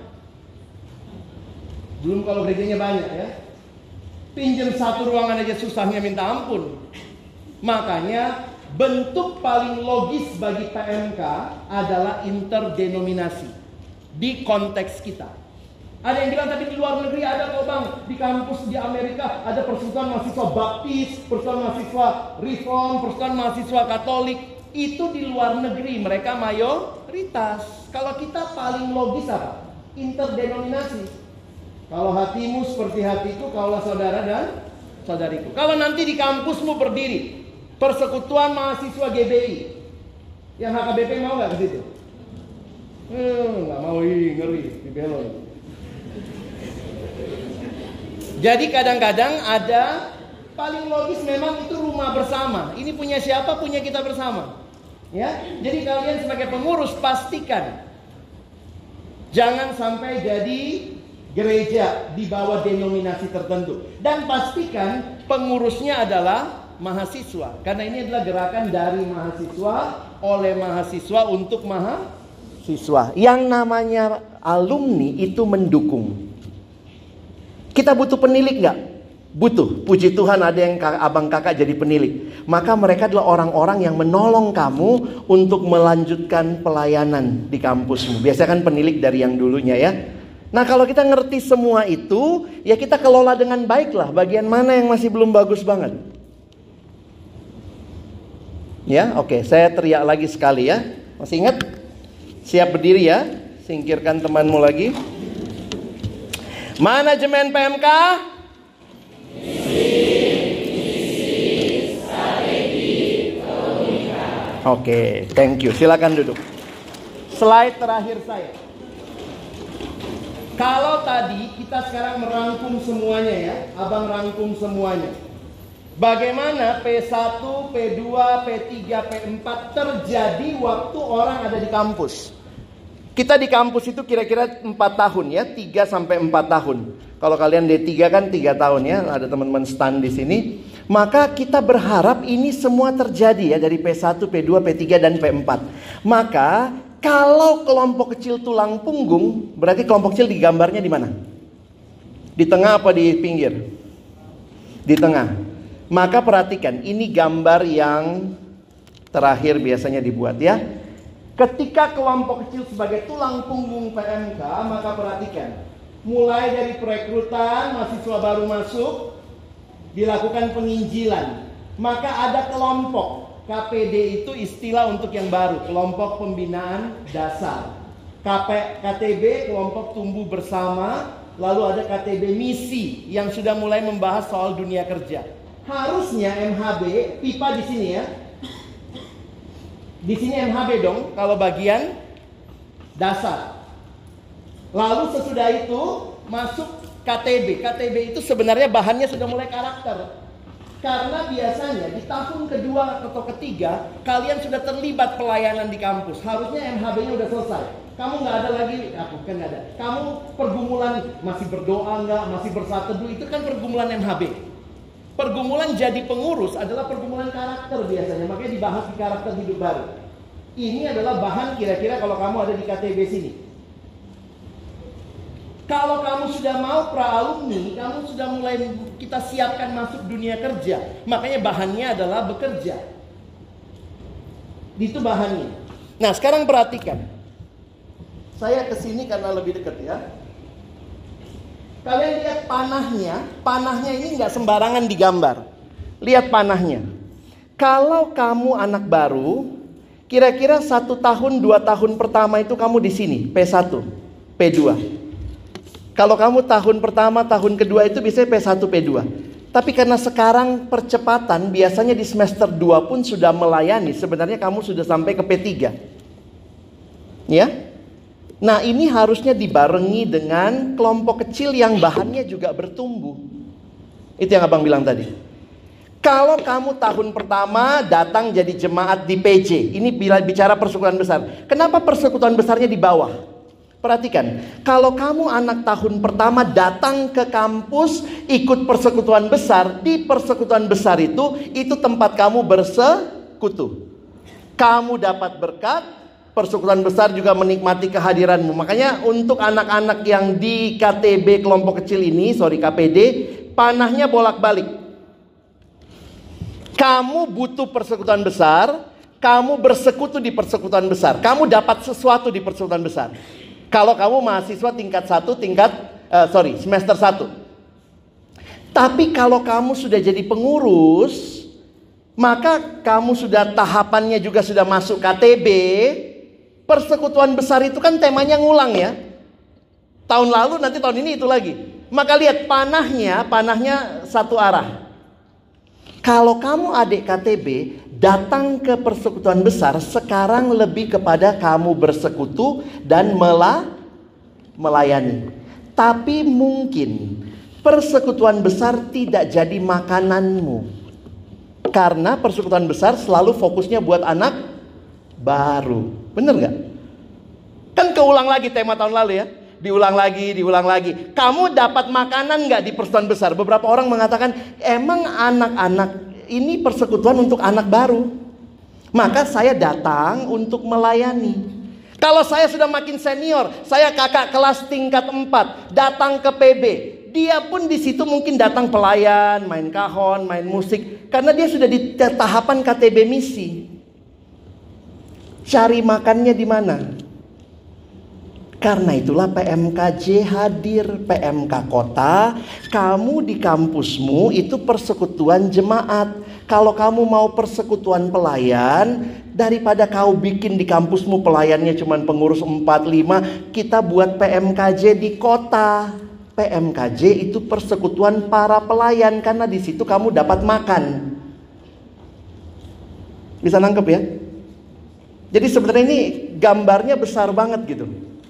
Belum kalau gerejanya banyak ya. Pinjam 1 ruangan aja susahnya minta ampun. Makanya bentuk paling logis bagi PMK adalah interdenominasi di konteks kita. Ada yang bilang tapi di luar negeri ada kok bang. Di kampus di Amerika ada persekutuan mahasiswa Baptis, persekutuan mahasiswa Reform, persekutuan mahasiswa Katolik. Itu di luar negeri, mereka mayoritas. Kalau kita paling logis apa? Interdenominasi. Kalau hatimu seperti hatiku, kaulah saudara dan saudariku. Kalau nanti di kampusmu berdiri persekutuan mahasiswa GBI, yang HKBP mau nggak ke situ? Nggak mau, ngeri, dibelon. Jadi kadang-kadang ada, paling logis memang itu rumah bersama. Ini punya siapa? Punya kita bersama. Ya, jadi kalian sebagai pengurus pastikan jangan sampai jadi gereja di bawah denominasi tertentu. Dan pastikan pengurusnya adalah mahasiswa. Karena ini adalah gerakan dari mahasiswa, oleh mahasiswa untuk mahasiswa. Yang namanya alumni itu mendukung. Kita butuh penilik nggak? Butuh. Puji Tuhan ada yang abang kakak jadi penilik. Maka mereka adalah orang-orang yang menolong kamu untuk melanjutkan pelayanan di kampusmu. Biasanya kan penilik dari yang dulunya ya. Nah kalau kita ngerti semua itu, ya kita kelola dengan baik lah. Bagian mana yang masih belum bagus banget. Ya, oke. Saya teriak lagi sekali ya. Masih ingat? Siap berdiri ya. Singkirkan temanmu lagi. Manajemen PMK. Oke, thank you. Silakan duduk. Slide terakhir saya. Kalau tadi kita sekarang merangkum semuanya ya, abang rangkum semuanya. Bagaimana P1, P2, P3, P4 terjadi waktu orang ada di kampus. Kita di kampus itu kira-kira 4 tahun ya, 3 sampai 4 tahun. Kalau kalian D3 kan 3 tahun ya, ada teman-teman stand di sini. Maka kita berharap ini semua terjadi ya dari P1, P2, P3 dan P4. Maka kalau kelompok kecil tulang punggung, berarti kelompok kecil di gambarnya di mana? Di tengah apa di pinggir? Di tengah. Maka perhatikan, ini gambar yang terakhir biasanya dibuat ya. Ketika kelompok kecil sebagai tulang punggung PMK, maka perhatikan. Mulai dari perekrutan, mahasiswa baru masuk, dilakukan penginjilan. Maka ada kelompok. KPD itu istilah untuk yang baru, kelompok pembinaan dasar. KTB, kelompok tumbuh bersama. Lalu ada KTB misi yang sudah mulai membahas soal dunia kerja. Harusnya MHB, pipa di sini ya. Di sini MHB dong, kalau bagian dasar. Lalu sesudah itu masuk KTB. KTB itu sebenarnya bahannya sudah mulai karakter. Karena biasanya di tahun kedua atau ketiga kalian sudah terlibat pelayanan di kampus. Harusnya MHB-nya udah selesai. Kamu nggak ada lagi, bukan nggak ada. Kamu pergumulan masih berdoa nggak, masih bersateduh, itu kan pergumulan MHB. Pergumulan jadi pengurus adalah pergumulan karakter biasanya. Makanya dibahas di karakter hidup baru. Ini adalah bahan kira-kira kalau kamu ada di KTB sini. Kalau kamu sudah mau pra-alumni, kamu sudah mulai kita siapkan masuk dunia kerja. Makanya bahannya adalah bekerja. Itu bahannya. Nah sekarang perhatikan. Saya kesini karena lebih dekat ya. Kalian lihat panahnya. Panahnya ini nggak sembarangan digambar. Lihat panahnya. Kalau kamu anak baru, kira-kira 1 tahun, 2 tahun pertama itu kamu di sini. P1, P2. Kalau kamu tahun pertama, tahun kedua itu biasanya P1, P2. Tapi karena sekarang percepatan, biasanya di semester 2 pun sudah melayani. Sebenarnya kamu sudah sampai ke P3. Ya. Nah ini harusnya dibarengi dengan kelompok kecil yang bahannya juga bertumbuh. Itu yang abang bilang tadi. Kalau kamu tahun pertama datang jadi jemaat di PJ. Ini bicara persekutuan besar. Kenapa persekutuan besarnya di bawah? Perhatikan, kalau kamu anak tahun pertama datang ke kampus ikut persekutuan besar, di persekutuan besar itu tempat kamu bersekutu. Kamu dapat berkat, persekutuan besar juga menikmati kehadiranmu. Makanya untuk anak-anak yang di KTB kelompok kecil ini, KPD, panahnya bolak-balik. Kamu butuh persekutuan besar, kamu bersekutu di persekutuan besar. Kamu dapat sesuatu di persekutuan besar. Kalau kamu mahasiswa tingkat 1, semester 1. Tapi kalau kamu sudah jadi pengurus, maka kamu sudah tahapannya juga sudah masuk KTB. Persekutuan besar itu kan temanya ngulang ya. Tahun lalu nanti tahun ini itu lagi. Maka lihat panahnya satu arah. Kalau kamu adik KTB datang ke persekutuan besar, sekarang lebih kepada kamu bersekutu dan melayani. Tapi mungkin persekutuan besar tidak jadi makananmu. Karena persekutuan besar selalu fokusnya buat anak baru. Bener gak? Kan keulang lagi tema tahun lalu ya. Diulang lagi. Kamu dapat makanan gak di persekutuan besar? Beberapa orang mengatakan, emang anak-anak ini persekutuan untuk anak baru. Maka saya datang untuk melayani. Kalau saya sudah makin senior, saya kakak kelas tingkat 4, datang ke PB. Dia pun di situ mungkin datang pelayan, main kahon, main musik. Karena dia sudah di tahapan KTB misi. Cari makannya di mana? Karena itulah PMKJ hadir, PMK Kota. Kamu di kampusmu itu persekutuan jemaat. Kalau kamu mau persekutuan pelayan, daripada kau bikin di kampusmu pelayannya cuma pengurus 4-5, kita buat PMKJ di kota. PMKJ itu persekutuan para pelayan, karena di situ kamu dapat makan. Bisa nangkep ya? Jadi sebenarnya ini gambarnya besar banget gitu.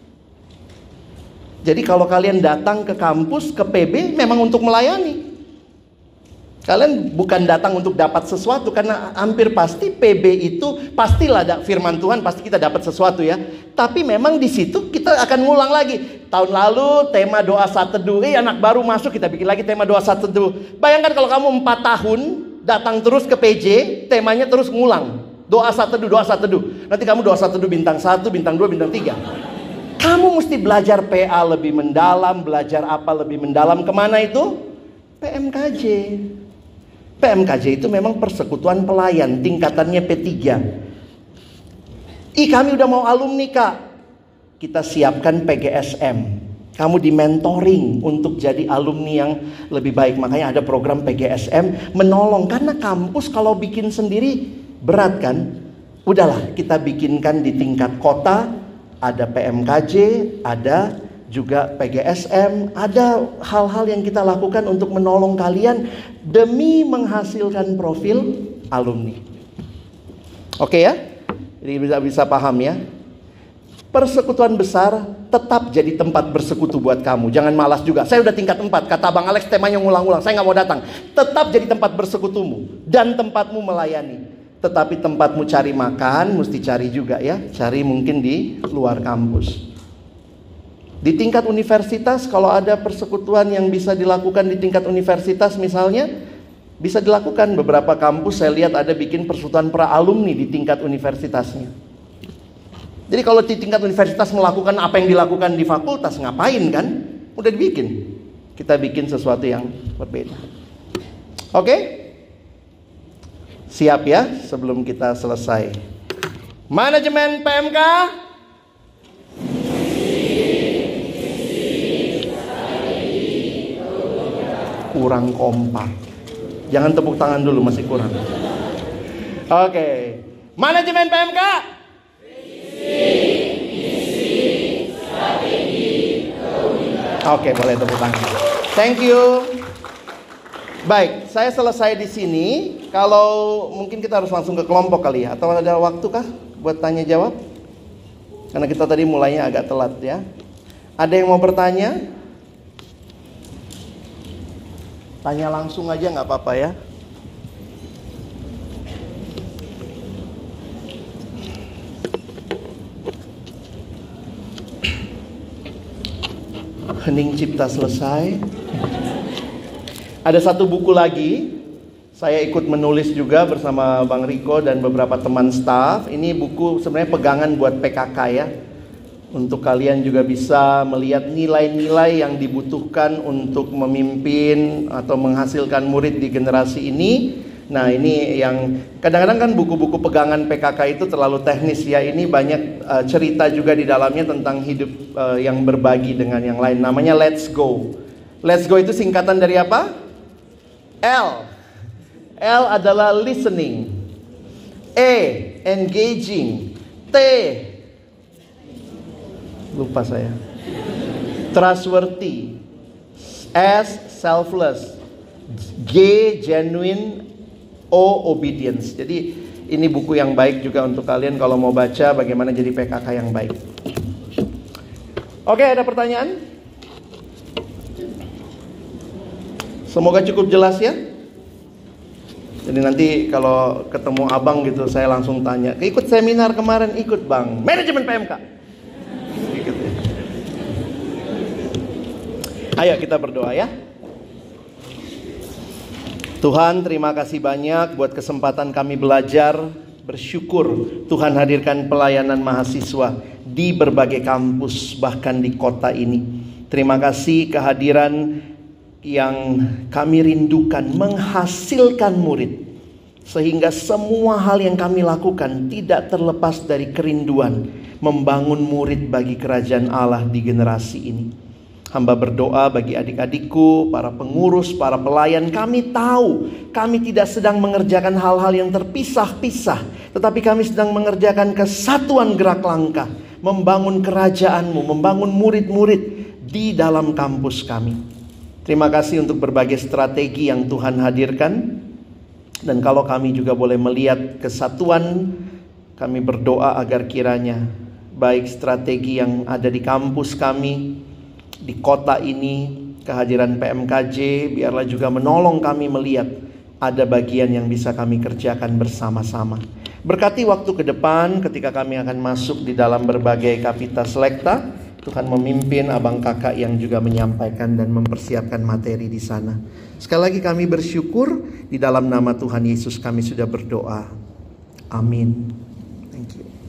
Jadi kalau kalian datang ke kampus, ke PB memang untuk melayani. Kalian bukan datang untuk dapat sesuatu, karena hampir pasti PB itu pastilah ada firman Tuhan, pasti kita dapat sesuatu ya. Tapi memang di situ kita akan ngulang lagi. Tahun lalu tema doa saat teduh, anak baru masuk kita bikin lagi tema doa saat teduh. Bayangkan kalau kamu 4 tahun datang terus ke PJ, temanya terus ngulang. Doa saat teduh, doa saat teduh. Nanti kamu doa saat teduh bintang 1, bintang 2, bintang 3. Kamu mesti belajar PA lebih mendalam, belajar apa lebih mendalam. Kemana itu? PMKJ. PMKJ itu memang persekutuan pelayan, tingkatannya P3. Kami udah mau alumni kak. Kita siapkan PGSM. Kamu di mentoring untuk jadi alumni yang lebih baik. Makanya ada program PGSM menolong. Karena kampus kalau bikin sendiri berat kan. Udahlah kita bikinkan di tingkat kota. Ada PMKJ, ada juga PGSM, ada hal-hal yang kita lakukan untuk menolong kalian demi menghasilkan profil alumni. Oke ya? Jadi bisa paham ya? Persekutuan besar tetap jadi tempat bersekutu buat kamu. Jangan malas juga. Saya udah tingkat 4, kata Bang Alex temanya ngulang-ulang. Saya gak mau datang. Tetap jadi tempat bersekutumu dan tempatmu melayani. Tetapi tempatmu cari makan mesti cari juga ya. Cari mungkin di luar kampus. Di tingkat universitas, kalau ada persekutuan yang bisa dilakukan di tingkat universitas misalnya, bisa dilakukan. Beberapa kampus saya lihat ada bikin persekutuan pra alumni di tingkat universitasnya. Jadi kalau di tingkat universitas melakukan apa yang dilakukan di fakultas, ngapain kan? Udah dibikin. Kita bikin sesuatu yang berbeda. Oke? Siap ya sebelum kita selesai. Manajemen PMK. Kurang kompak. Jangan tepuk tangan dulu, masih kurang. Oke. Manajemen PMK. Oke, boleh tepuk tangan. Thank you. Baik, saya selesai di sini. Kalau mungkin kita harus langsung ke kelompok kali ya, atau ada waktu kah buat tanya jawab? Karena kita tadi mulainya agak telat ya. Ada yang mau bertanya? Tanya langsung aja nggak apa-apa ya. Hening Cipta selesai. Ada satu buku lagi. Saya ikut menulis juga bersama Bang Riko dan beberapa teman staff. Ini buku sebenarnya pegangan buat PKK ya. Untuk kalian juga bisa melihat nilai-nilai yang dibutuhkan untuk memimpin atau menghasilkan murid di generasi ini. Nah ini yang kadang-kadang kan buku-buku pegangan PKK itu terlalu teknis ya. Ini banyak cerita juga di dalamnya tentang hidup yang berbagi dengan yang lain. Namanya Let's Go. Let's Go itu singkatan dari apa? L adalah listening. E, engaging. T, lupa saya. Trustworthy. S, selfless. G, genuine. O, obedience. Jadi ini buku yang baik juga untuk kalian kalau mau baca bagaimana jadi PKK yang baik. Oke, ada pertanyaan? Semoga cukup jelas ya. Jadi nanti kalau ketemu abang gitu, saya langsung tanya, ikut seminar kemarin? Ikut bang, manajemen PMK. Ikut ya. Ayo kita berdoa ya. Tuhan, terima kasih banyak buat kesempatan kami belajar. Bersyukur Tuhan hadirkan pelayanan mahasiswa di berbagai kampus, bahkan di kota ini. Terima kasih kehadiran yang kami rindukan menghasilkan murid, sehingga semua hal yang kami lakukan tidak terlepas dari kerinduan membangun murid bagi kerajaan Allah di generasi ini. Hamba berdoa bagi adik-adikku, para pengurus, para pelayan. Kami tahu kami tidak sedang mengerjakan hal-hal yang terpisah-pisah, tetapi kami sedang mengerjakan kesatuan gerak langkah, membangun kerajaan-Mu, membangun murid-murid di dalam kampus kami. Terima kasih untuk berbagai strategi yang Tuhan hadirkan. Dan kalau kami juga boleh melihat kesatuan, kami berdoa agar kiranya baik strategi yang ada di kampus kami, di kota ini, kehadiran PMKJ, biarlah juga menolong kami melihat ada bagian yang bisa kami kerjakan bersama-sama. Berkati waktu ke depan ketika kami akan masuk di dalam berbagai kapita selekta. Tuhan memimpin abang kakak yang juga menyampaikan dan mempersiapkan materi di sana. Sekali lagi kami bersyukur, di dalam nama Tuhan Yesus kami sudah berdoa. Amin. Thank you.